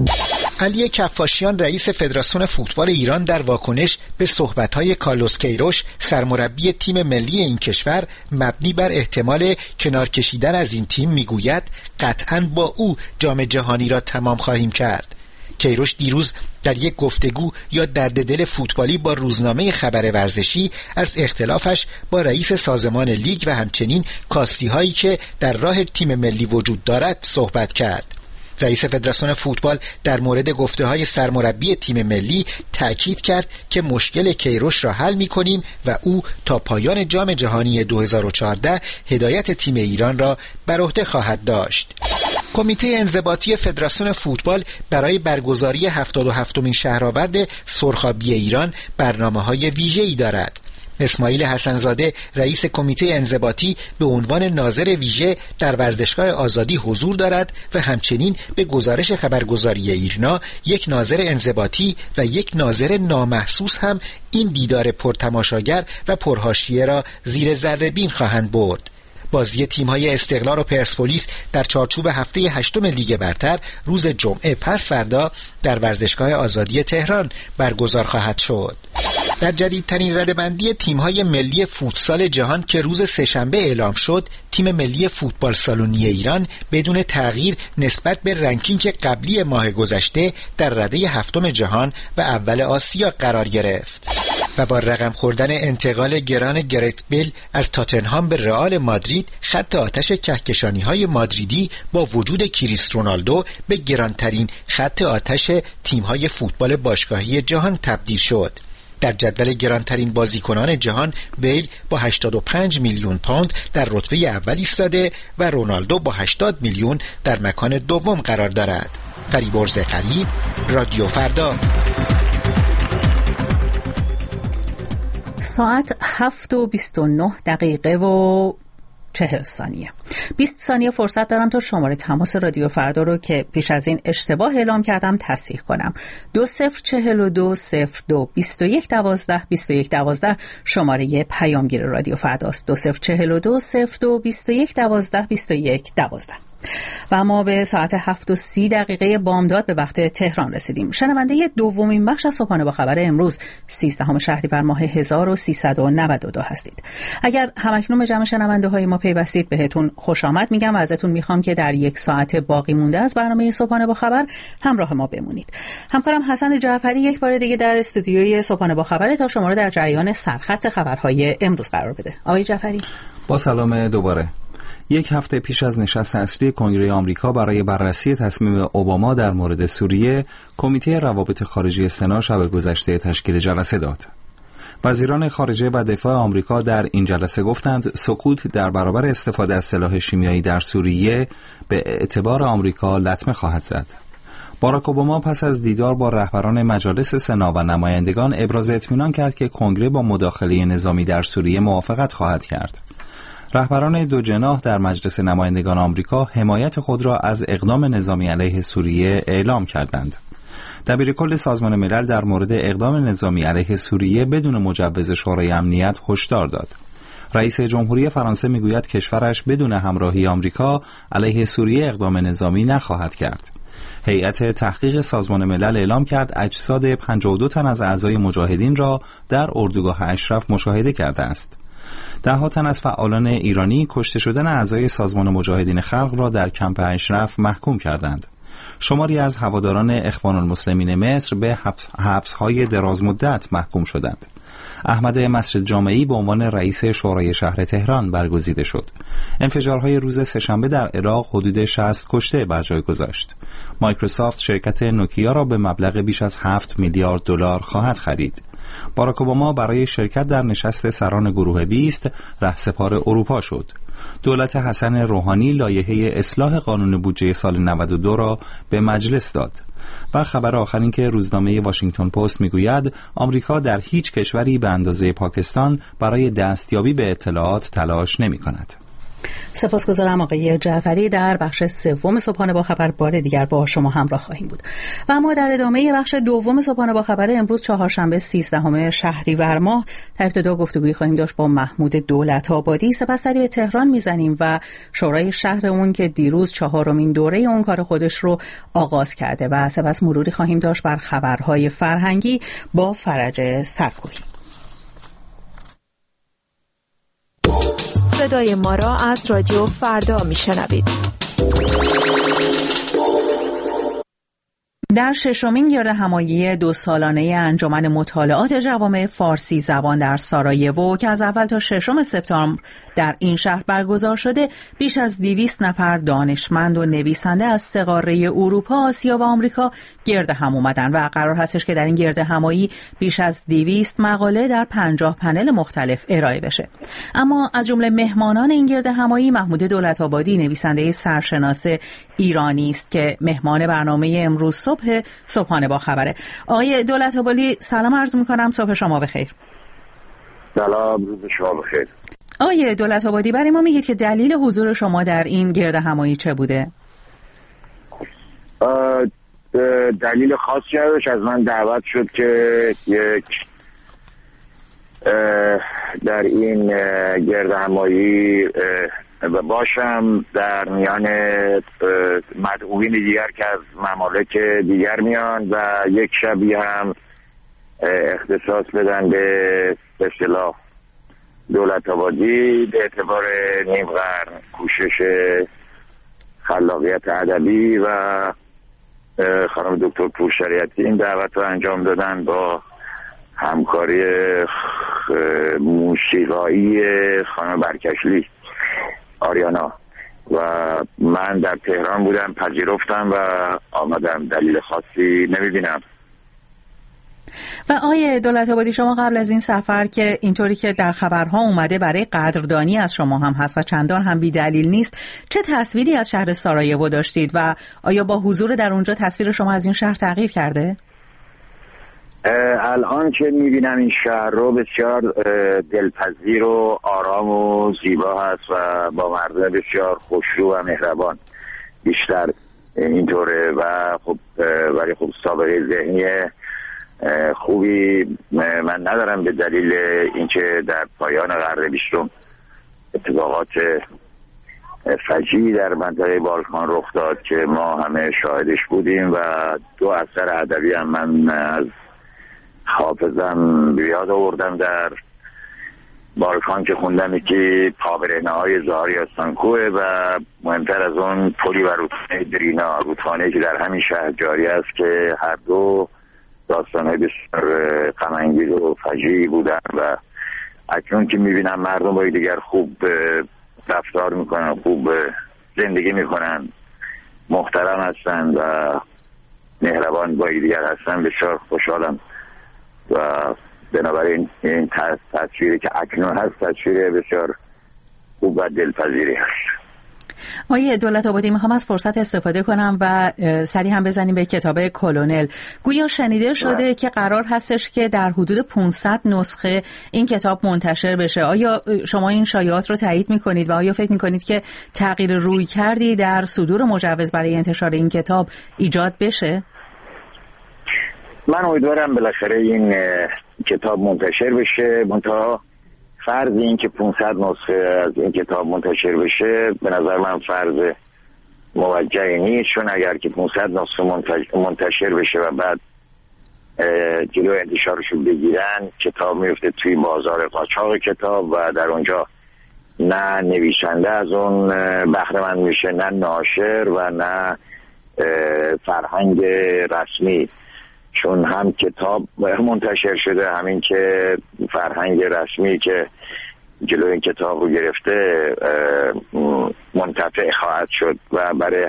علی کفاشیان رئیس فدراسیون فوتبال ایران در واکنش به صحبت‌های کارلوس کیروش سرمربی تیم ملی این کشور مبنی بر احتمال کنار کشیدن از این تیم می‌گوید قطعاً با او جام جهانی را تمام خواهیم کرد. کیروش دیروز در یک گفتگو یا درد دل فوتبالی با روزنامه خبر ورزشی از اختلافش با رئیس سازمان لیگ و همچنین کاستی هایی که در راه تیم ملی وجود دارد صحبت کرد. رئیس فدراسیون فوتبال در مورد گفته‌های سرمربی تیم ملی تأکید کرد که مشکل کیروش را حل می‌کنیم و او تا پایان جام جهانی 2014 هدایت تیم ایران را بر عهده خواهد داشت. کمیته انضباطی فدراسیون فوتبال برای برگزاری 77مین شهرآورد سرخابی ایران برنامه‌های ویژه‌ای دارد. اسماعیل حسن‌زاده رئیس کمیته انضباطی به عنوان ناظر ویژه در ورزشگاه آزادی حضور دارد و همچنین به گزارش خبرگزاری ایرنا یک ناظر انضباطی و یک ناظر نامحسوس هم این دیدار پرتماشاگر و پرحاشیه را زیر ذره‌بین خواهند برد. بازی تیم‌های استقلال و پرسپولیس در چارچوب هفته 8 لیگ برتر روز جمعه پس فردا در ورزشگاه آزادی تهران برگزار خواهد شد. در جدیدترین رده‌بندی تیم‌های ملی فوتسال جهان که روز سه‌شنبه اعلام شد، تیم ملی فوتبال سالونی ایران بدون تغییر نسبت به رنکینگ قبلی ماه گذشته در رده 7 جهان و اول آسیا قرار گرفت. و با رقم خوردن انتقال گران گرت بیل از تاتنهام به رئال مادرید، خط آتش کهکشانی‌های مادریدی با وجود کریس رونالدو به گرانترین خط آتش تیم‌های فوتبال باشگاهی جهان تبدیل شد. در جدول گرانترین بازیکنان جهان بیل با 85 میلیون پوند در رتبه اول ایستاده و رونالدو با 80 میلیون در مکان دوم قرار دارد. فریبرز قریب، رادیو فردا. ساعت 7:29 و 40 ثانیه. 20 ثانیه فرصت دارم تا شماره تماس رادیو فردا رو که پیش از این اشتباه اعلام کردم تصحیح کنم. 2042 02 21 12 21 12 شماره پیامگیر رادیو فرداست. 2042 02 21 12 21 12. و ما به ساعت 7:30 بامداد به وقت تهران رسیدیم. شنونده دومین بخش از صبحانه با خبر امروز 13 شهریور ماه 1392 هستید. اگر همکنون به جمع شنونده های ما پیوستید بهتون خوش آمد میگم و ازتون میخوام که در یک ساعت باقی مونده از برنامه صبحانه با خبر همراه ما بمونید. همکارم حسن جعفری یک بار دیگه در استودیوی صبحانه با خبر تا شما رو در جریان سرخط خبرهای امروز قرار بده. آقای جعفری با سلام دوباره. یک هفته پیش از نشست اصلی کنگره آمریکا برای بررسی تصمیم اوباما در مورد سوریه، کمیته روابط خارجی سنا شب گذشته تشکیل جلسه داد. وزیران خارجه و دفاع آمریکا در این جلسه گفتند سکوت در برابر استفاده از سلاح شیمیایی در سوریه به اعتبار آمریکا لطمه خواهد زد. باراک اوباما پس از دیدار با رهبران مجالس سنا و نمایندگان ابراز اطمینان کرد که کنگره با مداخله نظامی در سوریه موافقت خواهد کرد. رهبران دو جناح در مجلس نمایندگان آمریکا حمایت خود را از اقدام نظامی علیه سوریه اعلام کردند. دبیرکل سازمان ملل در مورد اقدام نظامی علیه سوریه بدون مجوز شورای امنیت هشدار داد. رئیس جمهوری فرانسه میگوید کشورش بدون همراهی آمریکا علیه سوریه اقدام نظامی نخواهد کرد. هیئت تحقیق سازمان ملل اعلام کرد اجساد 52 تن از اعضای مجاهدین را در اردوگاه اشرف مشاهده کرده است. ده‌ها تن از فعالان ایرانی کشته شدن اعضای سازمان مجاهدین خلق را در کمپ اشرف محکوم کردند. شماری از هواداران اخوان المسلمین مصر به حبس‌های دراز مدت محکوم شدند. احمد مسجد جامعی به عنوان رئیس شورای شهر تهران برگزیده شد. انفجارهای روز سه‌شنبه در عراق حدود 60 کشته بر جای گذاشت. مایکروسافت شرکت نوکیا را به مبلغ بیش از 7 میلیارد دلار خواهد خرید. باراک اوباما برای شرکت در نشست سران گروه 20 رهسپار اروپا شد. دولت حسن روحانی لایحه اصلاح قانون بودجه سال 92 را به مجلس داد. و خبر آخر این که روزنامه واشنگتن پست میگوید آمریکا در هیچ کشوری به اندازه پاکستان برای دستیابی به اطلاعات تلاش نمی‌کند. سپاسگزارم آقای جعفری. در بخش سوم صبحانه با خبر بار دیگر با شما همراه خواهیم بود و ما در ادامه بخش دوم صبحانه با خبر امروز چهارشنبه 13 شهریور ماه در ابتدا گفتگویی خواهیم داشت با محمود دولت‌آبادی. سپس سری به تهران میزنیم و شورای شهر اون که دیروز 4مین دوره اون کار خودش رو آغاز کرده و سپس مروری خواهیم داشت بر خبرهای فرهنگی با فرج سرکوهی. صدای ما را از رادیو فردا میشنوید. در ششمین گردهمایی 2 سالانه انجمن مطالعات جوامع فارسی زبان در سارایوو که از اول تا 6 سپتامبر در این شهر برگزار شده، بیش از 200 نفر دانشمند و نویسنده از 3 قاره اروپا، آسیا و آمریکا گرد هم اومدن و قرار هستش که در این گردهمایی بیش از 200 مقاله در 50 پنل مختلف ارائه بشه. اما از جمله مهمانان این گردهمایی محمود دولت‌آبادی، نویسنده سرشناس ایرانی است که مهمان برنامه امروز صبحانه با خبره. آقای دولت‌آبادی سلام عرض می‌کنم، صبح شما بخیر. سلام، روز شما بخیر. آقای دولت‌آبادی برای ما میگید که دلیل حضور شما در این گردهمایی چه بوده؟ دلیل خاصی نداشت. از من دعوت شد که یک در این گردهمایی باشم در میان مدعوین دیگر که از ممالک دیگر میان و یک شبی هم اختصاص بدن به اصطلاح دولت‌آبادی به اعتبار نیم قرن کوشش خلاقیت ادبی و خانم دکتر پور شریعتی این دعوت رو انجام دادن با همکاری موسیقایی خانم برکشلی آریانا و من در تهران بودم، پذیرفتم و آمدم. دلیل خاصی نمیبینم. و آقای دولت‌آبادی شما قبل از این سفر که اینطوری که در خبرها اومده برای قدردانی از شما هم هست و چندان هم بی دلیل نیست، چه تصویری از شهر سارایوو داشتید و آیا با حضور در اونجا تصویر شما از این شهر تغییر کرده؟ الان که میبینم این شهر رو بسیار دلپذیر و آرام و زیبا هست و با مردم بسیار خوشرو و مهربان بیشتر اینطوره و خب ولی خب سابقه ذهنی خوبی من ندارم به دلیل اینکه در پایان قرن 20 اتفاقات فجیعی در منطقه بالکان رخ داد که ما همه شاهدش بودیم و 2 اثر ادبی هم من از حافظم بیاد آوردم در بالکان که خوندم، یکی پابرهنه‌های زهاری آستانکوه و مهمتر از اون پلی و رودخانه درینا، رودخانه‌ای که در همین شهر جاری است که هر دو داستان‌های بسیار غم‌انگیز و فجیعی بودن و اکنون که می‌بینم مردم با دیگر خوب رفتار میکنن، خوب زندگی میکنن، محترم هستن و مهربان با دیگر هستن، بسیار خوشحالم و بنابراین این تصویری که اکنون هست تصویر بسیار خوب و دلپذیری هست. آقای دولت‌آبادی، میخوام از فرصت استفاده کنم و سریع هم بزنیم به کتاب کلونل. گویا شنیده شده که قرار هستش که در حدود 500 نسخه این کتاب منتشر بشه. آیا شما این شایعات رو تایید میکنید و آیا فکر میکنید که تغییر روی کردی در صدور مجوز برای انتشار این کتاب ایجاد بشه؟ من امیدوارم بالاخره این کتاب منتشر بشه، منتها فرض این که 500 نسخه از این کتاب منتشر بشه به نظر من فرض موجهی نیست، چون اگر که 500 نسخه منتشر بشه و بعد جلو انتشارشو بگیرن، کتاب میفته توی بازار قاچاق کتاب و در اونجا نه نویسنده از اون بهره مند میشه، نه ناشر و نه فرهنگ رسمی، چون هم کتاب منتشر شده همین که فرهنگ رسمی که جلو این کتاب رو گرفته منتفع خواهد شد و برای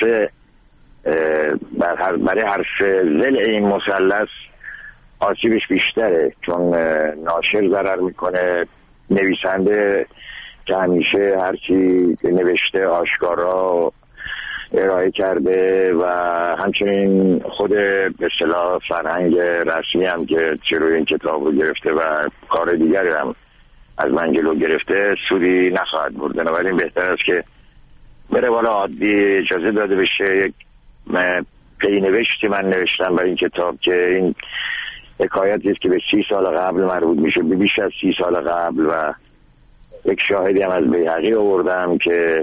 هر سه ضلع این مثلث آسیبش بیشتره، چون ناشر ضرر میکنه، نویسنده که همیشه هرچی نوشته آشکارا ارائه کرده و همچنین خود به اصطلاح فرهنگ رسمی هم که جلوی این کتاب رو گرفته و کار دیگری هم از من جلو گرفته سودی نخواهد برد. بنابراین بهتر است که بره بالا عادی اجازه داده بشه. یک پینوشتی من نوشتم برای این کتاب که این حکایتی است که به 30 سال قبل مربوط میشه، به بیش از 30 سال قبل، و یک شاهدی هم از بیهقی آوردم که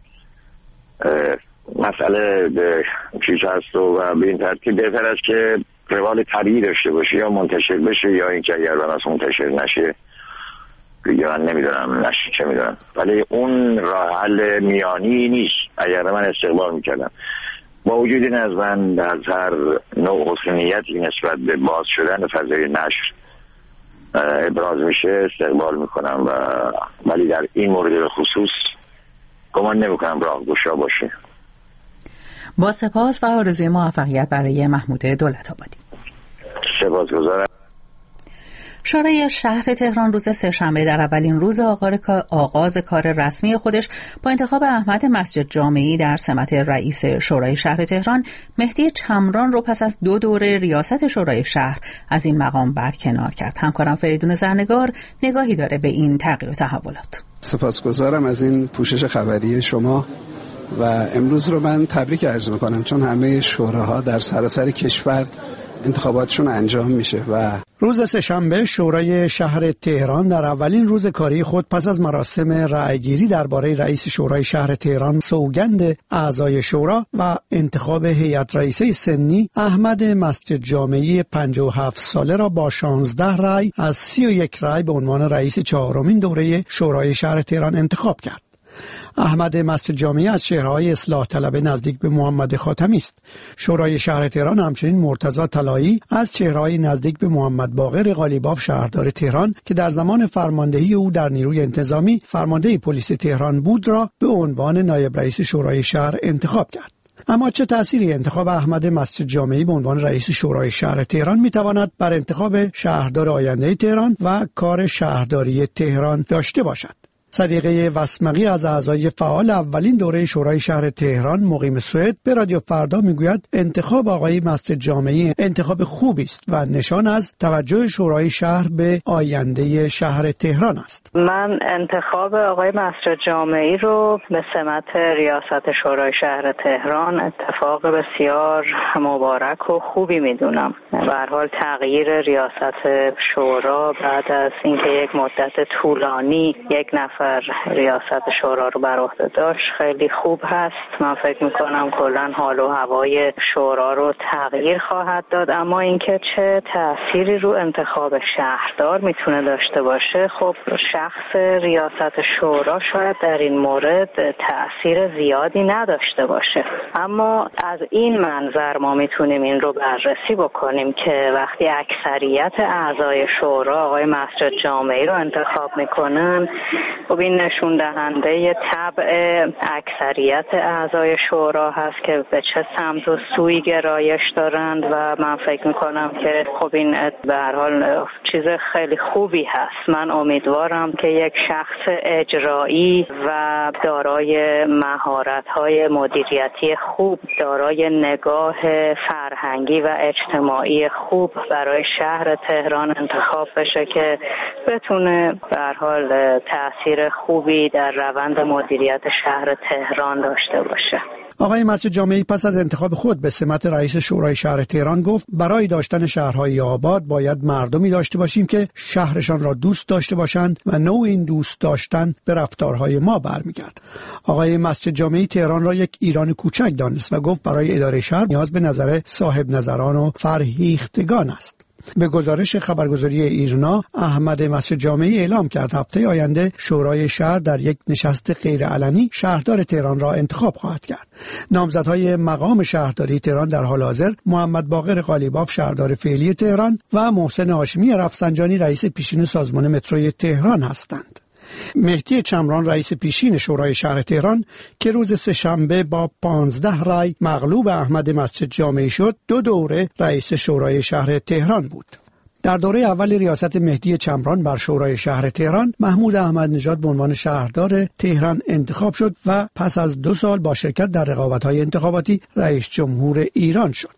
مسئله چیز هست و به این ترتیب بهتر است که روال طبیعی داشته باشه، یا منتشر بشه یا اینکه اگر بناس منتشر نشه دیگه من نمیدونم نشه چه میدونم، ولی اون راه حل میانی نیست. اگر من استقبال میکردم با وجود این از من از هر نوع حسنیتی نسبت به باز شدن فضای نشر ابراز میشه استقبال میکنم ولی در این مورد خصوص گمان نمیکنم راهگشا باشه. با سپاس و آرزوی موفقیت برای محمود دولت‌آبادی. سپاسگزارم. شورای شهر تهران روز سه‌شنبه در اولین روز آغاز کار رسمی خودش با انتخاب احمد مسجد جامعی در سمت رئیس شورای شهر تهران، مهدی چمران رو پس از 2 دوره ریاست شورای شهر از این مقام برکنار کرد. همکارم فریدون زرنگار نگاهی داره به این تغییر و تحولات. سپاسگزارم از این پوشش خبری شما و امروز رو من تبریک عرض میکنم، چون همه شوراها در سراسر کشور انتخاباتشون انجام میشه. و روز سه‌شنبه شورای شهر تهران در اولین روز کاری خود پس از مراسم رأیگیری درباره رئیس شورای شهر تهران، سوگند اعضای شورا و انتخاب هیئت رئیسه سنی، احمد مسجد جامعی 57 ساله را با 16 رأی از 31 رأی به عنوان رئیس 4مین دوره شورای شهر تهران انتخاب کرد. احمد مسجد جامعی از چهره‌های اصلاح طلب نزدیک به محمد خاتمی است. شورای شهر تهران همچنین مرتضی طلایی از چهره‌های نزدیک به محمد باقر قالیباف شهردار تهران که در زمان فرماندهی او در نیروی انتظامی فرمانده پلیس تهران بود را به عنوان نایب رئیس شورای شهر انتخاب کرد. اما چه تأثیری انتخاب احمد مسجد جامعی به عنوان رئیس شورای شهر تهران می‌تواند بر انتخاب شهردار آینده تهران و کار شهرداری تهران داشته باشد؟ صدیقه وسمقی از اعضای فعال اولین دوره شورای شهر تهران مقیم سوئد به رادیو فردا میگوید انتخاب آقای مسجد جامعی انتخاب خوبی است و نشان از توجه شورای شهر به آینده شهر تهران است. من انتخاب آقای مسجد جامعی رو به سمت ریاست شورای شهر تهران اتفاق بسیار مبارک و خوبی میدونم. به هر حال تغییر ریاست شورا بعد از اینکه یک مدت طولانی یک نفر ریاست شورا رو بر عهده داشت خیلی خوب هست. من فکر میکنم کلا حال و هوای شورا رو تغییر خواهد داد، اما اینکه چه تأثیری رو انتخاب شهردار میتونه داشته باشه، خب شخص ریاست شورا شاید در این مورد تأثیر زیادی نداشته باشه، اما از این منظر ما میتونیم این رو بررسی بکنیم که وقتی اکثریت اعضای شورا آقای مسجد جامعی رو انتخاب میکنن، خب این نشون دهنده طبع اکثریت اعضای شورا هست که به چه سمت و سوی گرایش دارند و من فکر میکنم که خب این به هر حال چیز خیلی خوبی هست. من امیدوارم که یک شخص اجرایی و دارای مهارت‌های مدیریتی خوب، دارای نگاه فرهنگی و اجتماعی خوب برای شهر تهران انتخاب بشه که بتونه به هر حال تأثیر خوبی در روند مدیریت شهر تهران داشته باشه. آقای مسجد جامعی پس از انتخاب خود به سمت رئیس شورای شهر تهران گفت برای داشتن شهرهای آباد باید مردمی داشته باشیم که شهرشان را دوست داشته باشند و نوع این دوست داشتن به رفتارهای ما برمیگرد. آقای مسجد جامعی تهران را یک ایران کوچک دانست و گفت برای اداره شهر نیاز به نظر صاحب نظران و فرهیختگان است. به گزارش خبرگزاری ایرنا، احمد مسجد جامعی اعلام کرد هفته آینده شورای شهر در یک نشست غیرعلنی شهردار تهران را انتخاب خواهد کرد. نامزدهای مقام شهرداری تهران در حال حاضر محمد باقر قالیباف شهردار فعلی تهران و محسن هاشمی رفسنجانی رئیس پیشین سازمان متروی تهران هستند. مهدی چمران رئیس پیشین شورای شهر تهران که روز سه‌شنبه با 15 رای مغلوب احمد مسجد جامعی شد، 2 دوره رئیس شورای شهر تهران بود. در دوره اول ریاست مهدی چمران بر شورای شهر تهران، محمود احمد نژاد به عنوان شهردار تهران انتخاب شد و پس از 2 سال با شرکت در رقابت‌های انتخاباتی رئیس جمهور ایران شد.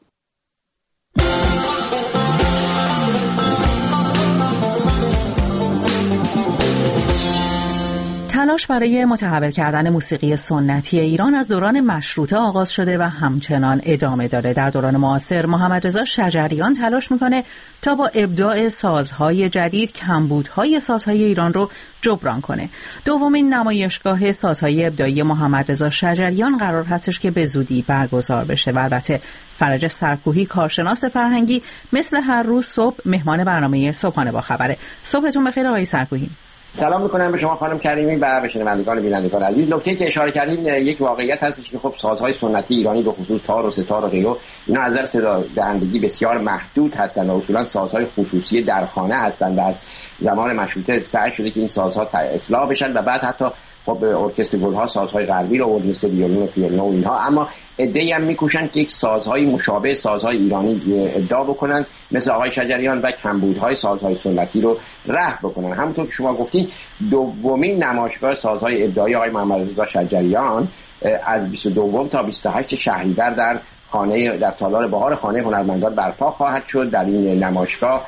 تلاش برای متحول کردن موسیقی سنتی ایران از دوران مشروطه آغاز شده و همچنان ادامه داره. در دوران معاصر محمد رضا شجریان تلاش میکنه تا با ابداع سازهای جدید کمبودهای سازهای ایران رو جبران کنه. دومین نمایشگاه سازهای ابداعی محمد رضا شجریان قرار هستش که به زودی برگزار بشه و البته فرج سرکوهی کارشناس فرهنگی مثل هر روز صبح مهمان برنامه صبحانه با خبره. صبحتون بخیر آقای سرکوهی. سلام میکنم به شما خانم کریمی و به شنوندگان و بینندگان عزیز. نکته که اشاره کردین یک واقعیت هستش که خب سازهای سنتی ایرانی به خصوص تار و ستار و غیره اینا از نظر صدا دهندگی بسیار محدود هستند و اصولا سازهای خصوصی در خانه هستند و از زمان مشروطه سعی شده که این سازها اصلاح بشن و بعد حتی خب ارکستر گل‌ها سازهای غربی رو آورد مثل ویولون و پیانو و اینها، اما عده‌ای هم میکوشن که یک سازهای مشابه سازهای ایرانی ابداع بکنن مثل آقای شجریان و کمبودهای سازهای سنتی رو رفع بکنن. همونطور که شما گفتین دومین نمایشگاه سازهای ابداعی آقای محمد رضا شجریان از 22 تا 28 شهریور در خانه در تالار بهار خانه هنرمندان برپا خواهد شد. در این نمایشگاه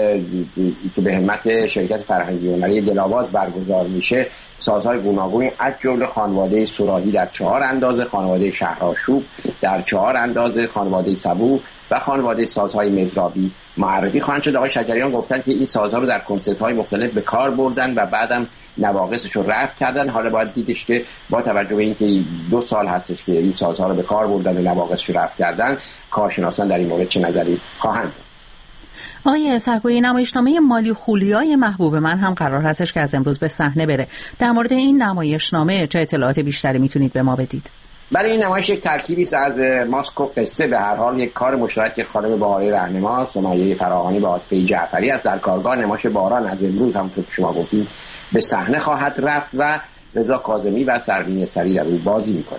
که به همت شرکت فرهنگی هنری دلاواز برگزار میشه، سازهای گوناگونی از جمله خانواده سوراهی در 4 اندازه، خانواده شهرآشوب در 4 اندازه، خانواده سبو و خانواده سازهای مزرابی معرفی خواهند شد. آقای شجریان گفتن که این سازها رو در کنسرت‌های مختلف به کار بردن و بعدم نواقصش رو رفع کردن. حالا باید دیدش که با توجه به اینکه 2 سال هستش که این سازها رو به کار بردن و نواقصش رو رفع کردن، کارشناسان در این مورد چه نظری خواهند. آقای سرکوهی، نمایشنامه مالی خولیای محبوب من هم قرار هستش که از امروز به صحنه بره. در مورد این نمایشنامه چه اطلاعات بیشتری میتونید به ما بدید؟ برای این نمایش یک ترکیبی است از ماسک و قصه. به هر حال یک کار مشترک خانم بهاره رهنما، سمیه فراهانی و عاطفه جعفری است. در کارگاه نمایش باران از امروز همونطور که شما گفتید به صحنه خواهد رفت و رضا کاظمی و سروین سری در او بازی میکنند.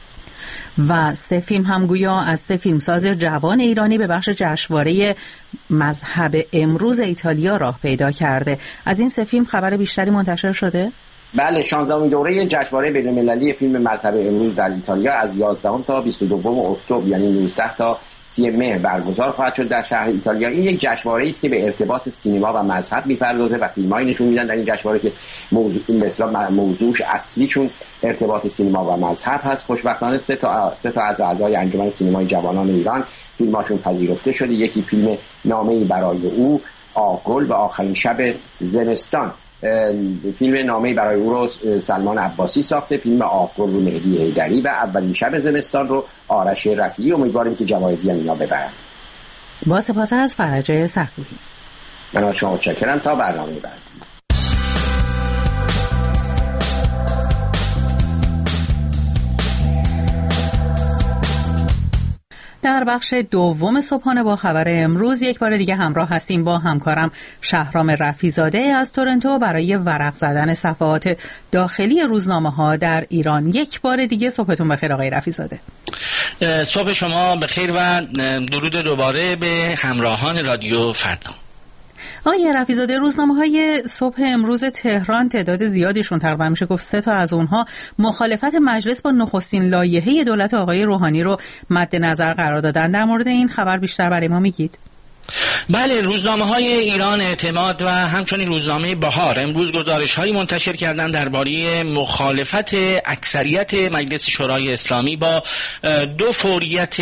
و 3 فیلم هم گویا از 3 فیلمساز جوان ایرانی به بخش جشنواره مذهب امروز ایتالیا راه پیدا کرده. از این 3 فیلم خبر بیشتری منتشر شده؟ بله، 16مین دوره جشنواره بین‌المللی فیلم مذهب امروز در ایتالیا از 11 تا 22 اکتبر یعنی 19 تا 30 مهر برگزار خواهد شد در شهر ایتالیا. این یک جشنواره است که به ارتباط سینما و مذهب می‌پردازه و فیلمایی نشون میدن در این جشنواره که موضوعش اصلی چون ارتباط سینما و مذهب هست. خوشبختانه سه تا از اعضای انجمن سینمای جوانان ایران فیلماشون پذیرفته شده. یکی فیلم نامه‌ای برای او، آقل و آخرین شب زمستان. فیلم نامه‌ای برای او رو سلمان عباسی ساخته، فیلم آقل رو مهدی حیدری و اولین شب زمستان رو آرش رفیعی. امیدواریم که جوایزی هم اینا ببرن. با سپاس از فرج سرکوهی. من از شما متشکرم. تا برنامه بعد. در بخش دوم صبحانه با خبر امروز یک بار دیگه همراه هستیم با همکارم شهرام رفیزاده از تورنتو برای ورق زدن صفحات داخلی روزنامه‌ها در ایران. یک بار دیگه صبحتون بخیر آقای رفیزاده. صبح شما بخیر و درود دوباره به همراهان رادیو فردا. آقای رفیزاده، روزنامه‌های صبح امروز تهران تعداد زیادیشون، تقریبا میشه گفت 3 تا از اونها مخالفت مجلس با نخستین لایحه دولت آقای روحانی رو مد نظر قرار دادن. در مورد این خبر بیشتر برای ما میگید؟ بله، روزنامه‌های ایران، اعتماد و همچنین روزنامه بهار امروز گزارش‌هایی منتشر کردند درباره مخالفت اکثریت مجلس شورای اسلامی با 2 فوریت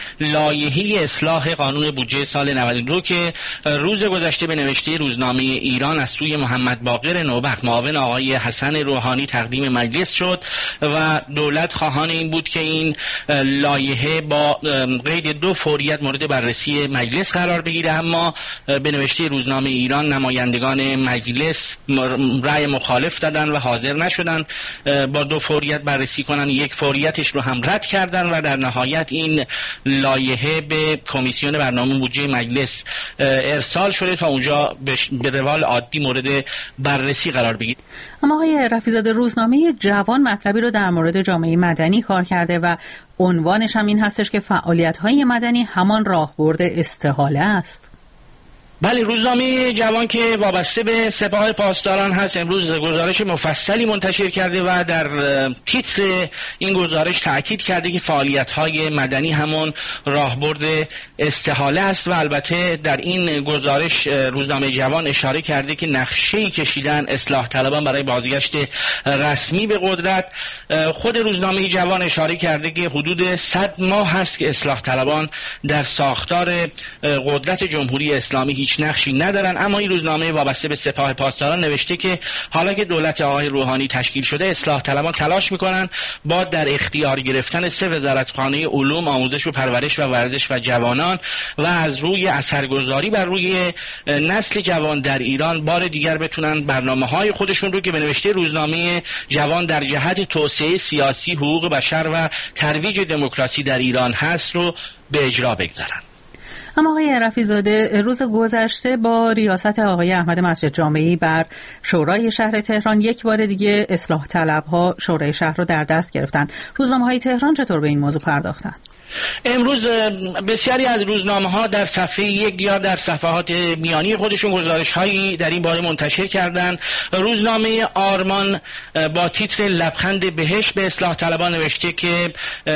لایحه اصلاح قانون بودجه سال 92 که روز گذشته به نوشته روزنامه ایران از سوی محمد باقر نوبخت معاون آقای حسن روحانی تقدیم مجلس شد و دولت خواهان این بود که این لایحه با قید 2 فوریت مورد بررسی مجلس قرار بگیره. اما به نوشته روزنامه ایران نمایندگان مجلس رأی مخالف دادن و حاضر نشدن با 2 فوریت بررسی کنن. 1 فوریتش رو هم رد کردن و در نهایت این لایحه به کمیسیون برنامه بودجه مجلس ارسال شده تا اونجا به روال عادی مورد بررسی قرار بگیره. اما آقای رفیزاده، روزنامه جوان مطلبی رو در مورد جامعه مدنی کار کرده و عنوانش هم این هستش که فعالیت‌های مدنی همان راهبرد استحاله است. بله، روزنامه جوان که وابسته به سپاه پاسداران هست امروز گزارش مفصلی منتشر کرده و در تیتر این گزارش تاکید کرده که فعالیت‌های مدنی همون راهبرد استحاله است و البته در این گزارش روزنامه جوان اشاره کرده که نقشه‌ای کشیدن اصلاح طلبان برای بازگشت رسمی به قدرت. خود روزنامه جوان اشاره کرده که حدود 100 ماه هست که اصلاح طلبان در ساختار قدرت جمهوری اسلامی هیچ نقشی ندارن، اما این روزنامه وابسته به سپاه پاسداران نوشته که حالا که دولت آقای روحانی تشکیل شده اصلاح طلبان تلاش میکنن با در اختیار گرفتن 3 وزارتخانه علوم، آموزش و پرورش و ورزش و جوانان و از روی اثرگذاری بر روی نسل جوان در ایران بار دیگر بتونن برنامه‌های خودشون رو که به نوشته روزنامه جوان در جهت توسعه سیاسی، حقوق بشر و ترویج دموکراسی در ایران هست رو به اجرا بگذارن. اما آقای رفیزاده، روز گذشته با ریاست آقای احمد مسجد جامعی بر شورای شهر تهران یک بار دیگه اصلاح طلبها شورای شهر رو در دست گرفتن. روزنامه‌های تهران چطور به این موضوع پرداختند؟ امروز بسیاری از روزنامه‌ها در صفحه 1 یا در صفحات میانی خودشون گزارش‌هایی در این باره منتشر کردند. روزنامه آرمان با تیتر لبخند بهشت به اصلاح طلبان نوشته که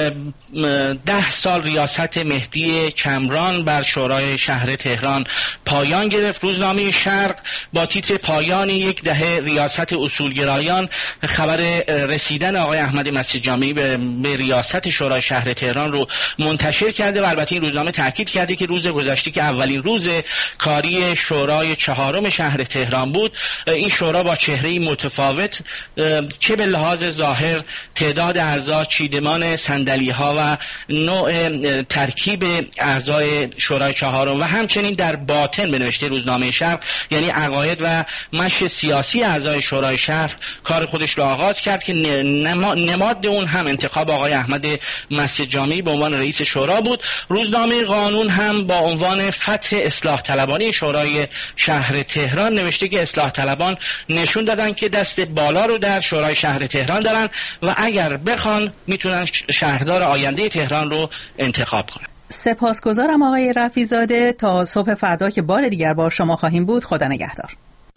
10 سال ریاست مهدی چمران بر شورای شهر تهران پایان گرفت. روزنامه شرق با تیتر پایان 1 دهه ریاست اصولگرایان خبر رسیدن آقای احمد مسجد جامعی به ریاست شورای شهر تهران رو منتشر کرده و البته این روزنامه تاکید کرده که روز گذشته که اولین روز کاری شورای 4 شهر تهران بود، این شورا با چهره‌ای متفاوت چه به لحاظ ظاهر، تعداد اعضا، چیدمان صندلی‌ها و نوع ترکیب اعضای شورای 4 و همچنین در باطن به نوشته روزنامه شرق یعنی عقاید و مشی سیاسی اعضای شورای شهر کار خودش رو آغاز کرد که نماد اون هم انتخاب آقای احمد مسجد جامعی به عنوان رئیس شورا بود. روزنامه قانون هم با عنوان فتح اصلاح طلبانی شورای شهر تهران نوشته که اصلاح طلبان نشون دادن که دست بالا رو در شورای شهر تهران دارن و اگر بخوان میتونن شهردار آینده تهران رو انتخاب کنن. سپاسگزارم آقای رفیزاده. تا صبح فردا که بار دیگر با شما خواهیم بود. خدا نگهدار.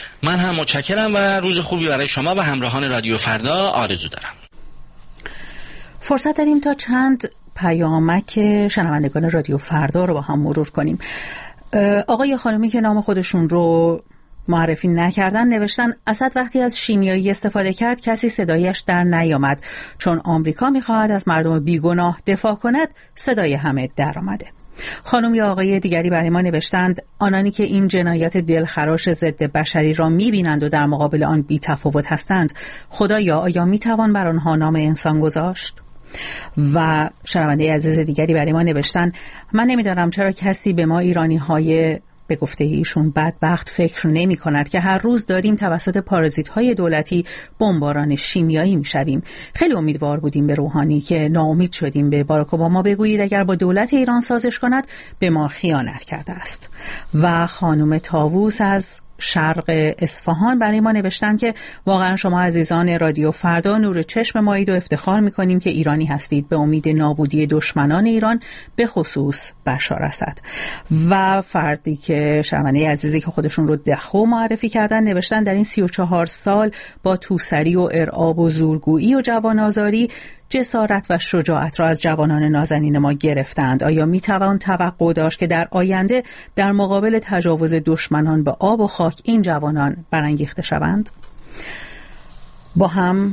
من هم متشکرم و روز خوبی برای شما و همراهان رادیو فردا آرزو دارم. فرصت داریم تا چند پیامک شنوندگان رادیو فردا رو با هم مرور کنیم. آقای خانمی که نام خودشون رو معرفی نکردن نوشتن اسد وقتی از شیمیایی استفاده کرد کسی صدایش در نیامد، چون آمریکا میخواهد از مردم بیگناه دفاع کند صدای همه در آمده. خانم یا آقای دیگری برای ما نوشتند آنانی که این جنایت دلخراش ضد بشری را میبینند و در مقابل آن بی تفاوت هستند، خدایا آیا میتوان بر آنها نام انسان گذاشت؟ و شنونده عزیز دیگری برای ما نوشتن من نمیدانم چرا کسی به ما ایرانی های به گفته ایشون بدبخت فکر نمی کند که هر روز داریم توسط پارازیت های دولتی بمباران شیمیایی می شویم. خیلی امیدوار بودیم به روحانی که ناامید شدیم. به باراک اوباما بگویید اگر با دولت ایران سازش کند به ما خیانت کرده است. و خانم طاووس از شرق اصفهان برای ما نوشتن که واقعا شما عزیزان رادیو فردا نور چشم مایید و افتخار میکنیم که ایرانی هستید. به امید نابودی دشمنان ایران به خصوص بشار اسد. و فردی که شنونده عزیزی که خودشون رو دخو معرفی کردن نوشتن در این 34 سال با توسری و ارعاب و زورگویی و جوانآزاری جسارت و شجاعت را از جوانان نازنین ما گرفتند. آیا میتوان توقع داشت که در آینده در مقابل تجاوز دشمنان به آب و خاک این جوانان برانگیخته شوند؟ با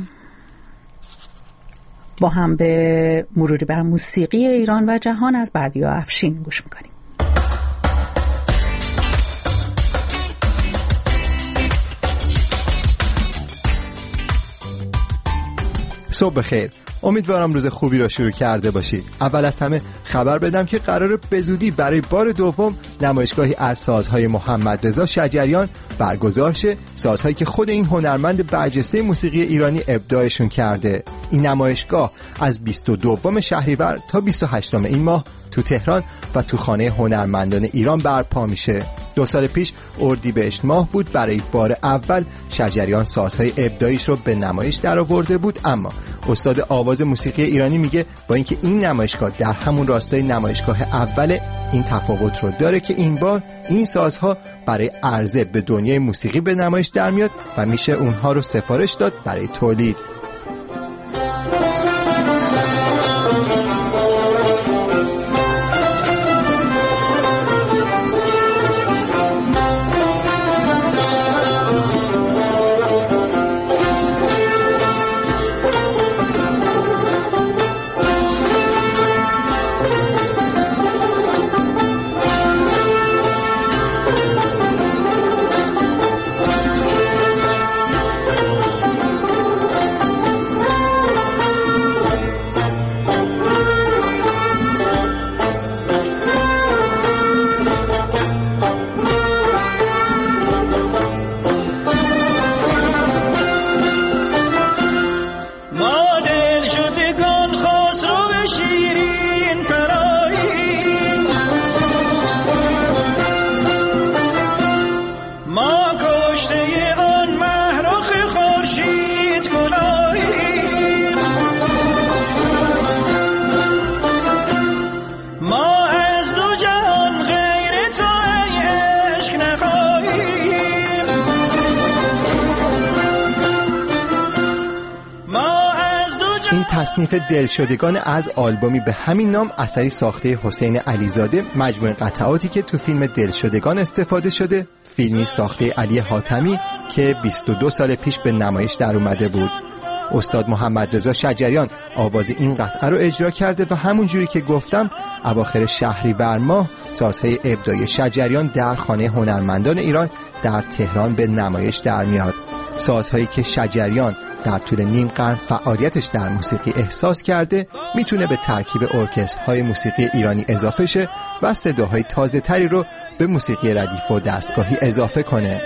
هم به مروری بر موسیقی ایران و جهان از بردیا افشین گوش میکنیم. صبح بخیر. امیدوارم روز خوبی را شروع کرده باشید. اول از همه خبر بدم که قراره به زودی برای بار دوم نمایشگاهی از سازهای محمد رضا شجریان برگزار شه، سازهایی که خود این هنرمند برجسته موسیقی ایرانی ابداعشون کرده. این نمایشگاه از 22 شهریور تا 28 این ماه تو تهران و تو خانه هنرمندان ایران برپا میشه. 2 سال پیش اردیبهشت ماه بود برای بار اول شجریان سازهای ابداعیش رو به نمایش درآورده بود، اما استاد آواز موسیقی ایرانی میگه با اینکه این نمایشگاه در همون راستای نمایشگاه اول، این تفاوت رو داره که این بار این سازها برای عرضه به دنیای موسیقی به نمایش در میاد و میشه اونها رو سفارش داد برای تولید. تصنیف دلشدگان از آلبومی به همین نام اثری ساخته حسین علیزاده، مجموع قطعاتی که تو فیلم دلشدگان استفاده شده، فیلمی ساخته علی حاتمی که 22 سال پیش به نمایش در اومده بود. استاد محمد رضا شجریان آواز این قطعه رو اجرا کرده و همون جوری که گفتم اواخر شهریور ماه سازهای ابداعی شجریان در خانه هنرمندان ایران در تهران به نمایش در میاد. سازهایی که شجریان در طول نیم قرن فعالیتش در موسیقی احساس کرده میتونه به ترکیب ارکسترهای موسیقی ایرانی اضافه شه و صداهای تازه تری رو به موسیقی ردیف و دستگاهی اضافه کنه.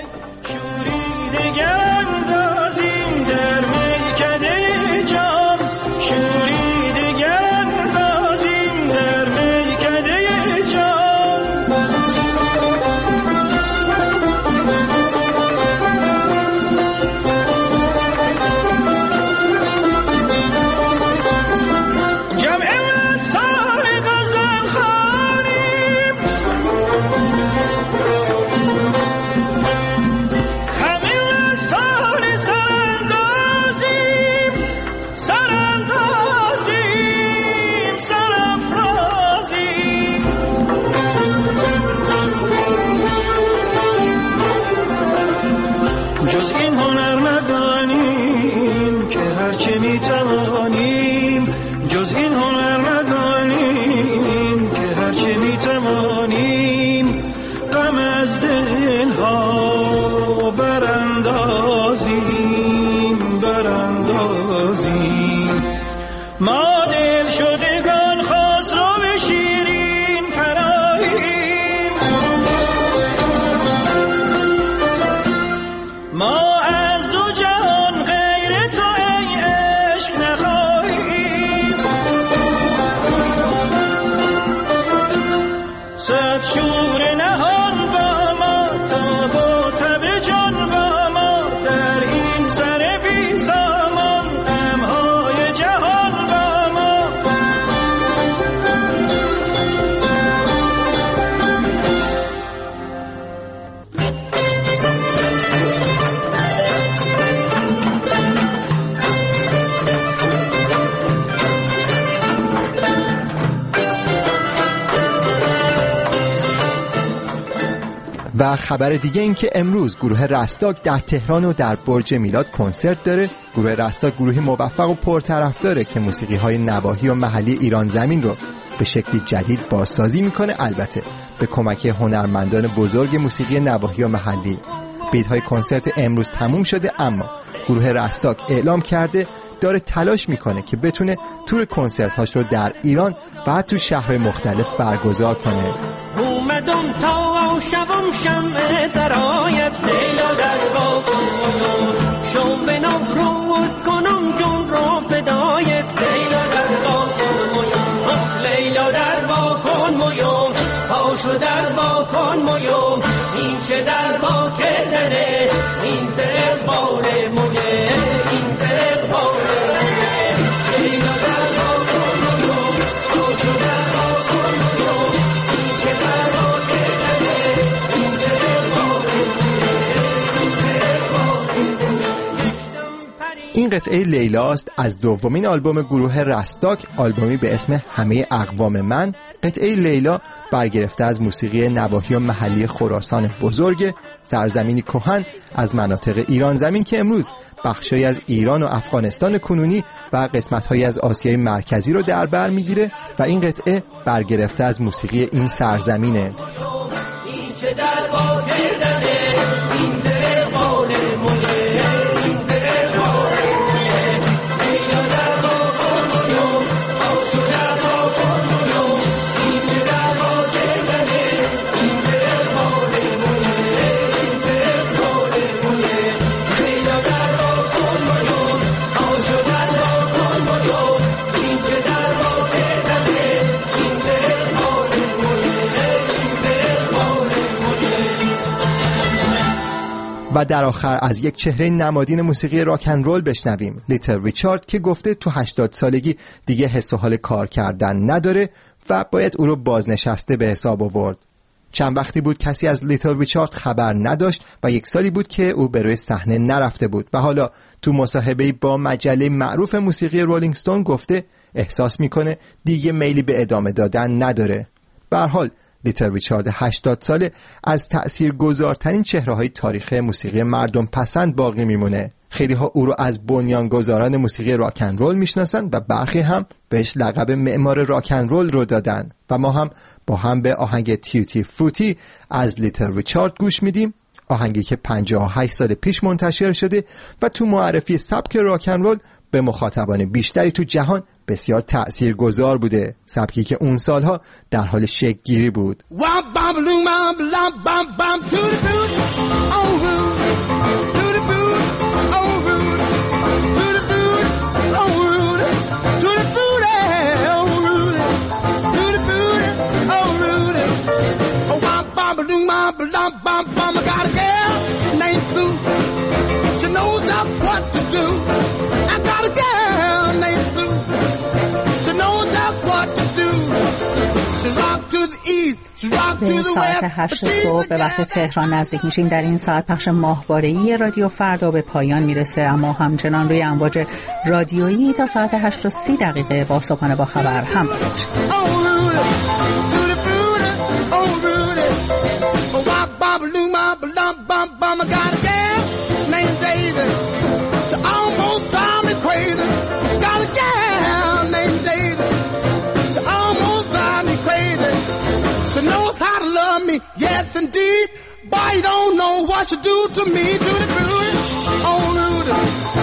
صد شور نهان با ما تا با تب جان با ما در این سر بی سامان غمهای جهان با ما. و خبر دیگه این که امروز گروه رستاک در تهران و در برج میلاد کنسرت داره. گروه رستاک گروهی موفق و پرطرفداره که موسیقی های نواحی و محلی ایران زمین رو به شکلی جدید بازسازی میکنه، البته به کمک هنرمندان بزرگ موسیقی نواحی و محلی. بیت‌های کنسرت امروز تموم شده، اما گروه رستاک اعلام کرده داره تلاش میکنه که بتونه تور کنسرت‌هاش رو در ایران و تو شهرهای مختلف برگزار کنه. اومدم تا شبم شمع سرایت لیلا در باغم شو به نوروز کنم جون رو فدایت لیلا در باغم لیلا در باغم مویم پاشو در باغم مویم این چه در باغ کردنه این زرق باره مویه این زرق باره مویه لیلا در باغم مویم پاشو در باغم مویم این چه در باغ کردنه این زرق باره مویه این زرق باره مویه. این قطعه لیلاست از دومین آلبوم گروه رستاک، آلبومی به اسم همه اقوام من. قطعه لیلا برگرفته از موسیقی نواحی و محلی خراسان بزرگ، سرزمینی کهن از مناطق ایران زمین که امروز بخشی از ایران و افغانستان کنونی و قسمت‌هایی از آسیای مرکزی رو در بر میگیره و این قطعه برگرفته از موسیقی این سرزمینه. این چه در با کردنه این زرق باره مویه این زرق باره مویه لیلا در با کن مویوم آشو در با کن مویوم این چه در با کردنه این زرق باره مویه این زرق باره مویه لیلا در با کن مویوم آشو در با کن مویوم این چه در با کردنه این زرق باره مویه این زرق باره مویه. و در آخر از یک چهره نمادین موسیقی راک اند رول بشنویم، لیتل ریچارد، که گفته تو 80 سالگی دیگه حس و حال کار کردن نداره و باید او رو بازنشسته به حساب آورد. چند وقتی بود کسی از لیتل ریچارد خبر نداشت و 1 سالی بود که او به روی صحنه نرفته بود و حالا تو مصاحبه‌ای با مجله معروف موسیقی رولینگ استون گفته احساس میکنه دیگه میلی به ادامه دادن نداره. به هر حال لیتل ریچارد 80 ساله از تأثیرگذارترین چهره‌های تاریخ موسیقی مردم پسند باقی میمونه. خیلی ها او رو از بنیانگذاران موسیقی راک اند رول میشناسن و برخی هم بهش لقب معمار راک اند رول رو دادن و ما هم با هم به آهنگ تیوتی فروتی از لیتل ریچارد گوش میدیم، آهنگی که 58 سال پیش منتشر شده و تو معرفی سبک راک اند رول به مخاطبان بیشتری تو جهان بسیار تأثیرگذار بوده، سبکی که اون سالها در حال شکل گیری بود. به ساعت 8 صبح به وقت تهران نزدیک میشیم. در این ساعت پخش ماهواره‌ای رادیو فردا به پایان میرسه، اما همچنان روی امواج رادیویی تا ساعت 8:30 با صبحانه با خبر همراه باشید. Yes, indeed. Boy, you don't know what you do to me, to the Rudy. Oh, Rudy.